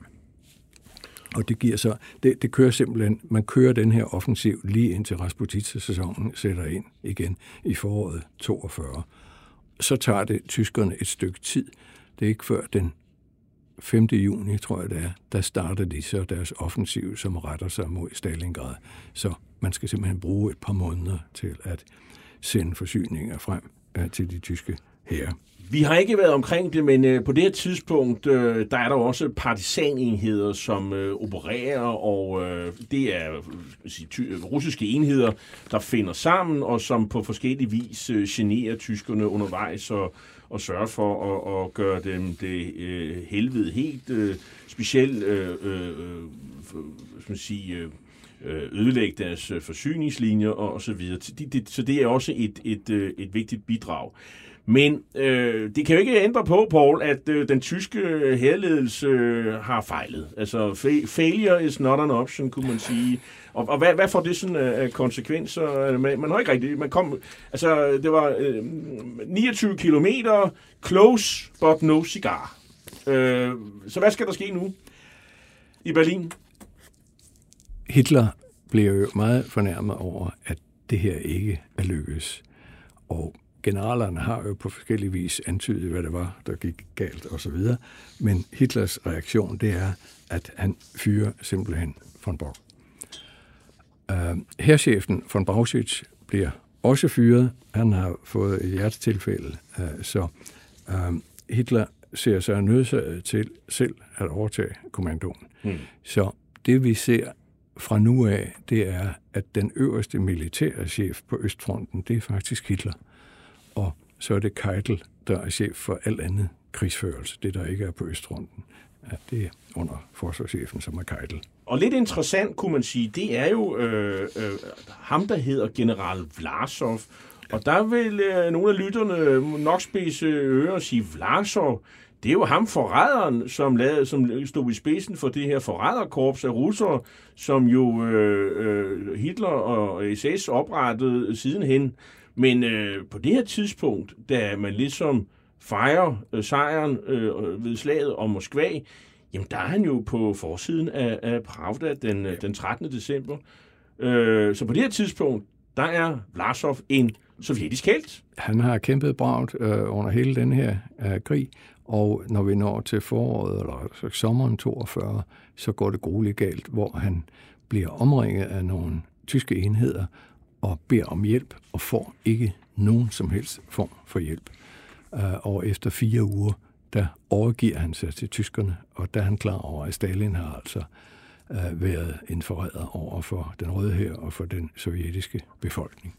Og det giver så, det, det kører simpelthen, man kører den her offensiv lige indtil Rasputitsa-sæsonen sætter ind igen i foråret toogfyrre. Så tager det tyskerne et stykke tid. Det er ikke før den femte juni, tror jeg det er, der starter de så deres offensiv, som retter sig mod Stalingrad. Så man skal simpelthen bruge et par måneder til at sende forsyninger frem uh, til de tyske hære. Vi har ikke været omkring det, men øh, på det her tidspunkt, øh, der er der også partisanenheder, som øh, opererer, og øh, det er øh, ty- russiske enheder, der finder sammen, og som på forskellige vis øh, generer tyskerne undervejs og, og sørger for at, at gøre dem det øh, helvede helt øh, specielt øh, øh, øh, sige, øh, ødelægge deres forsyningslinjer og, og så videre. Det, det, så det er også et, et, et, et vigtigt bidrag. Men øh, det kan jo ikke ændre på, Paul, at øh, den tyske hærledelse øh, har fejlet. Altså, fa- failure is not an option, kunne man sige. Og, og hvad, hvad får det sådan af øh, konsekvenser? Man, man har ikke rigtigt... Man kom, altså, det var øh, niogtyve kilometer, close but no cigar. Øh, så hvad skal der ske nu i Berlin? Hitler blev jo meget fornærmet over, at det her ikke er lykkedes. Og generalerne har jo på forskellige vis antydet, hvad det var, der gik galt osv. Men Hitlers reaktion, det er, at han fyrer simpelthen von Bock. Uh, Hærchefen von Brauchitsch bliver også fyret. Han har fået et hjertetilfælde, uh, så uh, Hitler ser sig nødsaget til selv at overtage kommandoen. Hmm. Så det vi ser fra nu af, det er, at den øverste militære chef på Østfronten, det er faktisk Hitler. Og så er det Keitel, der er chef for alt andet krigsførelse. Det, der ikke er på Østfronten, ja, det er under forsvarschefen, som er Keitel. Og lidt interessant, kunne man sige, det er jo øh, øh, ham, der hedder general Vlasov. Og der vil øh, nogle af lytterne nok spidse ører og sige, Vlasov, det er jo ham forræderen, som, lavede, som stod i spidsen for det her forræderkorps af russere, som jo øh, øh, Hitler og S S oprettede sidenhen. Men øh, på det her tidspunkt, da man ligesom fejrer øh, sejren øh, ved slaget om Moskva, jamen der er han jo på forsiden af, af Pravda den, ja. den trettende december. Øh, så på det her tidspunkt, der er Vlasov en sovjetisk helt. Han har kæmpet bravt øh, under hele den her øh, krig, og når vi når til foråret, eller sommeren toogfyrre, så går det grueligt galt, hvor han bliver omringet af nogle tyske enheder, og beder om hjælp, og får ikke nogen som helst form for hjælp. Uh, og efter fire uger, der overgiver han sig til tyskerne, og der er han klar over, at Stalin har altså uh, været en forræder over for den røde hær og for den sovjetiske befolkning.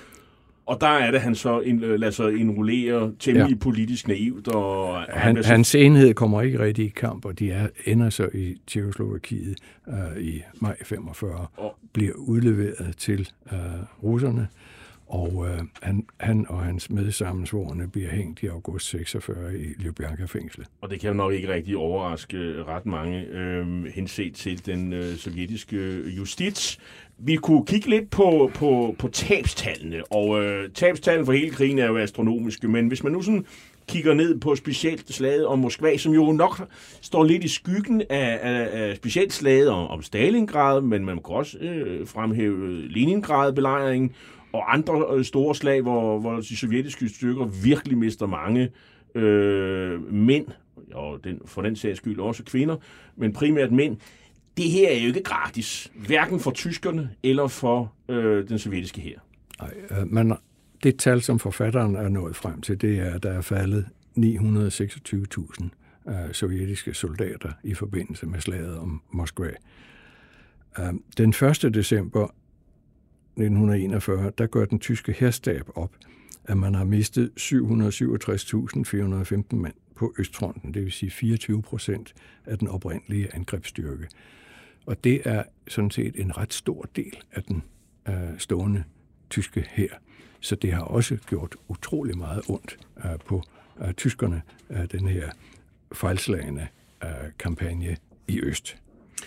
Og der er det, han så in, lader sig indrullere temmelig ja. politisk naivt. Og han, han så... Hans enhed kommer ikke rigtig i kamp, og de er, ender så i Tjekkoslovakiet uh, i maj femogfyrre, og bliver udleveret til uh, russerne, og uh, han, han og hans medsammensvorne bliver hængt i august seksogfyrre i Lubjanka-fængslet. Og det kan jo nok ikke rigtig overraske ret mange øh, henset til den øh, sovjetiske justits. Vi kunne kigge lidt på, på, på tabstallene, og øh, tabstallene for hele krigen er jo astronomiske, men hvis man nu sådan kigger ned på specielt slaget om Moskva, som jo nok står lidt i skyggen af, af, af specielt slaget om, om Stalingrad, men man kan også øh, fremhæve Leningrad-belejringen og andre øh, store slag, hvor, hvor de sovjetiske styrker virkelig mister mange øh, mænd, og den, for den sags skyld også kvinder, men primært mænd. Det her er jo ikke gratis, hverken for tyskerne eller for øh, den sovjetiske hær. Nej, øh, men det tal, som forfatteren er nået frem til, det er, at der er faldet ni hundrede og seksogtyve tusind øh, sovjetiske soldater i forbindelse med slaget om Moskva. Øh, den første december nitten enogfyrre, der gør den tyske hærstab op, at man har mistet syv hundrede og syvogtres tusind fire hundrede og femten mand på Østfronten, det vil sige fireogtyve procent af den oprindelige angrebsstyrke. Og det er sådan set en ret stor del af den øh, stående tyske hær. Så det har også gjort utrolig meget ondt øh, på øh, tyskerne, øh, den her fejlslagende øh, kampagne i øst.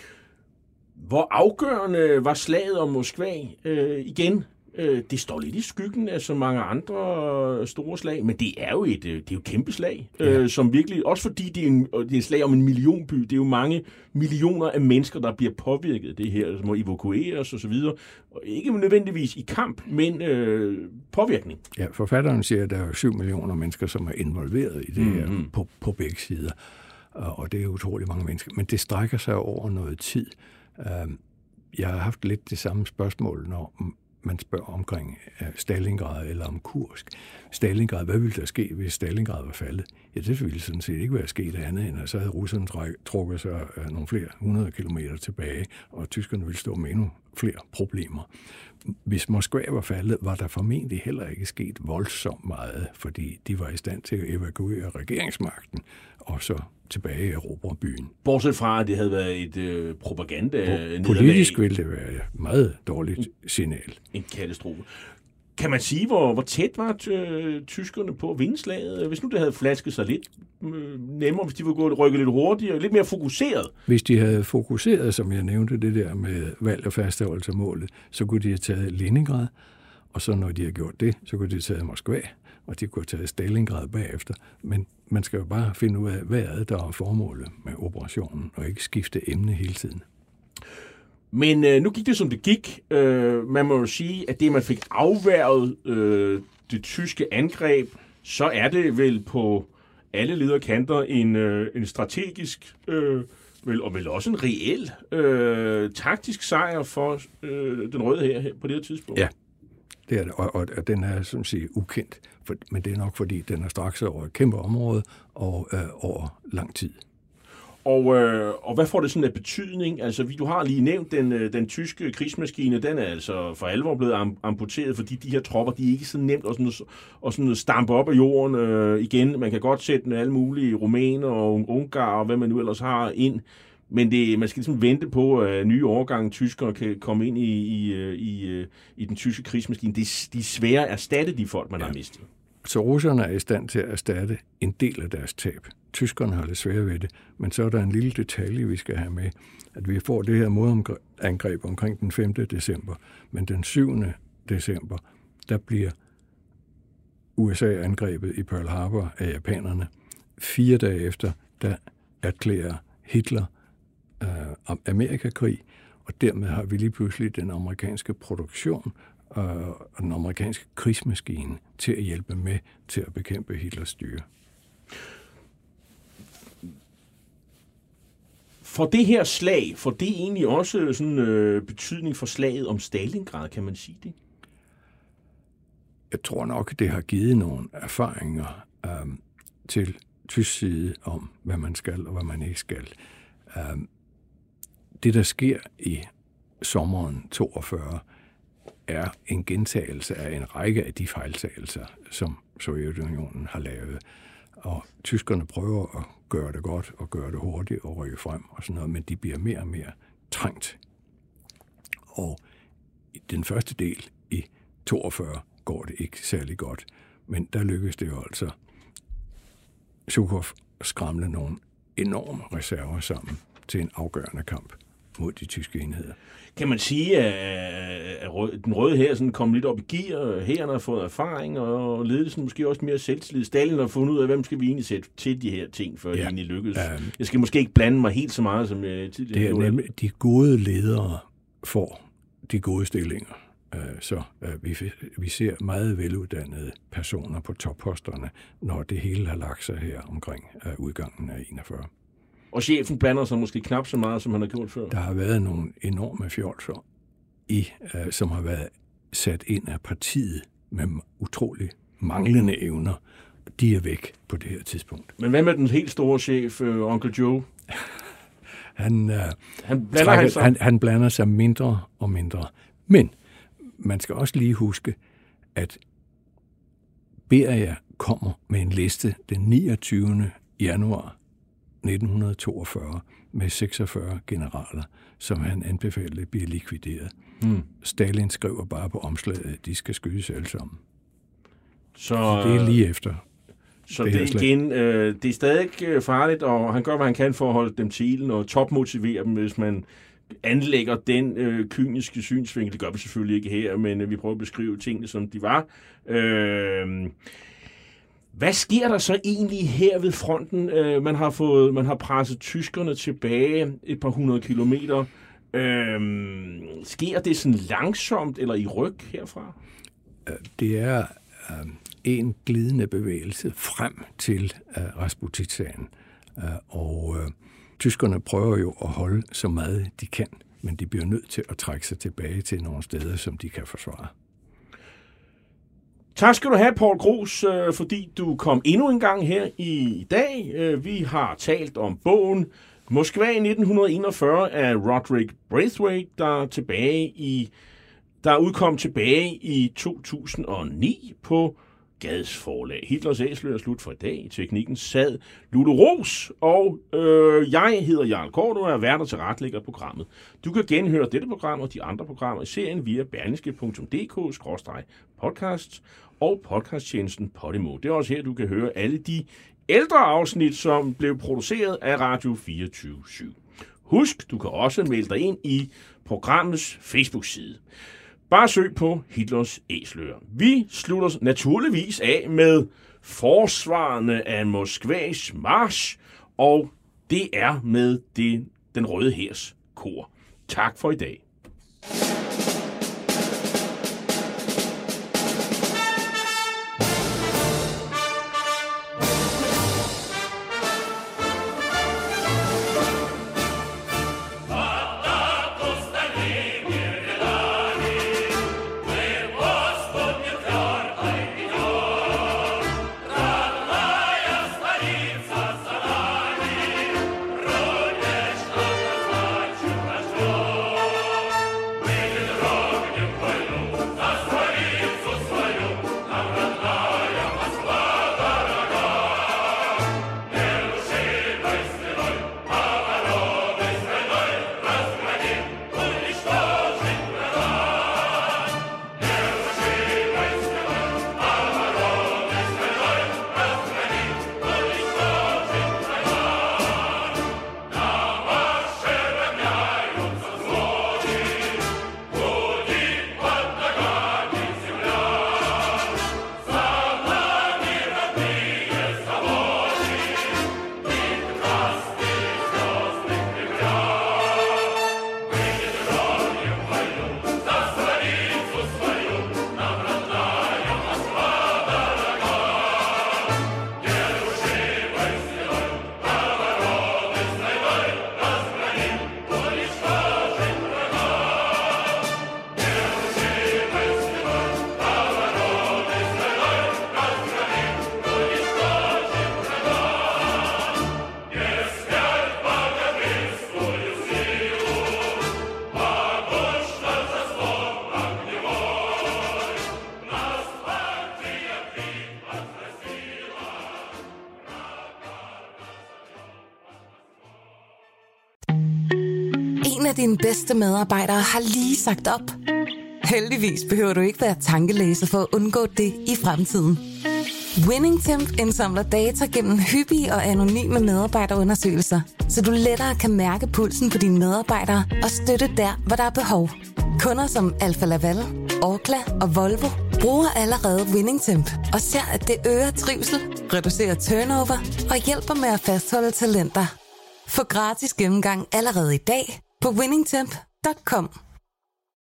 Hvor afgørende var slaget om Moskva øh, igen? Øh, det står lidt i skyggen af så mange andre store slag, men det er jo et, det er jo et kæmpe slag, ja. øh, som virkelig, også fordi det er, en, det er et slag om en millionby, det er jo mange millioner af mennesker, der bliver påvirket af det her, som må evakueres og så videre. Og ikke nødvendigvis i kamp, men øh, påvirkning. Ja, forfatteren siger, at der er syv millioner mennesker, som er involveret i det mm-hmm. her på, på begge sider, og det er utrolig mange mennesker, men det strækker sig over noget tid. Jeg har haft lidt det samme spørgsmål, når man spørger omkring Stalingrad eller om Kursk. Stalingrad, hvad ville der ske, hvis Stalingrad var faldet? Ja, det ville sådan set ikke være sket andet, end at så havde russerne trukket sig nogle flere hundrede kilometer tilbage, og tyskerne ville stå med endnu flere problemer. Hvis Moskva var faldet, var der formentlig heller ikke sket voldsomt meget, fordi de var i stand til at evakuere regeringsmagten, og så tilbage i erobre byen. Bortset fra, at det havde været et øh, propaganda-nederlag. Politisk ville det være et meget dårligt signal. En katastrofe. Kan man sige, hvor, hvor tæt var t- tyskerne på at vinde slaget? Hvis nu det havde flasket sig lidt øh, nemmere, hvis de var gået rykket lidt hurtigere, lidt mere fokuseret? Hvis de havde fokuseret, som jeg nævnte, det der med valg og fastholdelse af målet, så kunne de have taget Leningrad, og så når de har gjort det, så kunne de have taget Moskva, og de kunne have taget Stalingrad bagefter. Men man skal jo bare finde ud af, hvad er det, der er formålet med operationen, og ikke skifte emne hele tiden. Men øh, nu gik det, som det gik. Øh, man må jo sige, at det, man fik afværget øh, det tyske angreb, så er det vel på alle lederkanter en, øh, en strategisk, øh, vel, og vel også en reel øh, taktisk sejr for øh, den røde her, her på det her tidspunkt. Ja, det er det, og, og, og den er som siger ukendt, for, men det er nok fordi, den er straks over et kæmpe område og øh, over lang tid. Og, øh, og hvad får det sådan af betydning? Altså, du har lige nævnt, den, den tyske krigsmaskine, den er altså for alvor blevet am- amputeret, fordi de her tropper, de er ikke så nemt at, sådan, at sådan stampe op af jorden øh, igen. Man kan godt sætte alle mulige rumæner og ungarer og hvad man nu ellers har ind, men det, man skal ligesom vente på, at nye årgange tyskere kan komme ind i, i, i, i den tyske krigsmaskine. De, de er svære at erstatte de folk, man ja. har mistet. Så russerne er i stand til at erstatte en del af deres tab. Tyskerne har lidt svært ved det, men så er der en lille detalje, vi skal have med, at vi får det her modangreb omkring den femte december, men den syvende december, der bliver U S A angrebet i Pearl Harbor af japanerne. Fire dage efter, der erklærer Hitler øh, om Amerikakrig, og dermed har vi lige pludselig den amerikanske produktion og den amerikanske krigsmaskine til at hjælpe med til at bekæmpe Hitlers styre. For det her slag, for det egentlig også sådan øh, betydning for slaget om Stalingrad, kan man sige det? Jeg tror nok, det har givet nogle erfaringer øh, til tysk side om, hvad man skal og hvad man ikke skal. Øh, det, der sker i sommeren toogfyrre, er en gentagelse af en række af de fejltagelser, som Sovjetunionen har lavet. Og tyskerne prøver at gøre det godt og gøre det hurtigt og rykke frem og sådan noget, men de bliver mere og mere trængt. Og i den første del i toogfyrre går det ikke særlig godt, men der lykkes det jo altså Zhukov at skramle nogle enorme reserver sammen til en afgørende kamp mod de tyske enheder. Kan man sige, at den røde hær sådan kom lidt op i gear, hæren har fået erfaring, og ledelsen måske også mere selvtillid. Stalin har fundet ud af, hvem skal vi egentlig sætte til de her ting, før ja. det egentlig lykkes. Um, jeg skal måske ikke blande mig helt så meget, som jeg tidligere det er gjorde. Nemlig, de gode ledere får de gode stillinger. Så vi, vi ser meget veluddannede personer på topposterne, når det hele har lagt sig her omkring udgangen af enogfyrre. Og chefen blander sig måske knap så meget, som han har gjort før. Der har været nogle enorme fjolser, i, uh, som har været sat ind af partiet med utrolig manglende evner. De er væk på det her tidspunkt. Men hvad med den helt store chef, uh, Onkel Joe? han, uh, han, blander han, sig? han, han blander sig mindre og mindre. Men man skal også lige huske, at Beria kommer med en liste den niogtyvende januar nitten toogfyrre med seksogfyrre generaler, som han anbefalede bliver likvideret. Hmm. Stalin skriver bare på omslaget, at de skal skydes alle sammen. Så det er lige efter. Så det, det, igen, øh, det er stadig farligt, og han gør, hvad han kan for at holde dem til ilden og topmotivere dem, hvis man anlægger den øh, kyniske synsvinkel. Det gør vi selvfølgelig ikke her, men øh, vi prøver at beskrive tingene, som de var. Øh, Hvad sker der så egentlig her ved fronten? Øh, man har fået, man har presset tyskerne tilbage et par hundrede kilometer. Øh, sker det sådan langsomt eller i ryg herfra? Det er øh, en glidende bevægelse frem til øh, Rasputitsagen. Øh, og øh, tyskerne prøver jo at holde så meget de kan, men de bliver nødt til at trække sig tilbage til nogle steder, som de kan forsvare. Tak skal du have, Poul Gruus, fordi du kom endnu en gang her i dag. Vi har talt om bogen Moskva i nitten enogfyrre af Roderick Braithwaite, der, tilbage i, der udkom tilbage i to tusind og ni på Gads forlag. Hitlers Æsler er slut for i dag. I teknikken sad Lulu Ros, og øh, jeg hedder Jarl Kort, og er vært og tilrettelægger programmet. Du kan genhøre dette program og de andre programmer i serien via berlingske punktum d k skråstreg podcast og podcasttjenesten Podimo. Det er også her, du kan høre alle de ældre afsnit, som blev produceret af Radio fireogtyve syv. Husk, du kan også melde dig ind i programmets Facebook-side. Bare søg på Hitlers Æsler. Vi slutter naturligvis af med forsvarerne af Moskvas march, og det er med det, den røde hærs kor. Tak for i dag. En af dine bedste medarbejdere har lige sagt op. Heldigvis behøver du ikke være tankelæser for at undgå det i fremtiden. WinningTemp indsamler data gennem hyppige og anonyme medarbejderundersøgelser, så du lettere kan mærke pulsen på dine medarbejdere og støtte der, hvor der er behov. Kunder som Alfa Laval, Orkla og Volvo bruger allerede WinningTemp og ser, at det øger trivsel, reducerer turnover og hjælper med at fastholde talenter. Få gratis gennemgang allerede i dag på winningtemp punktum com.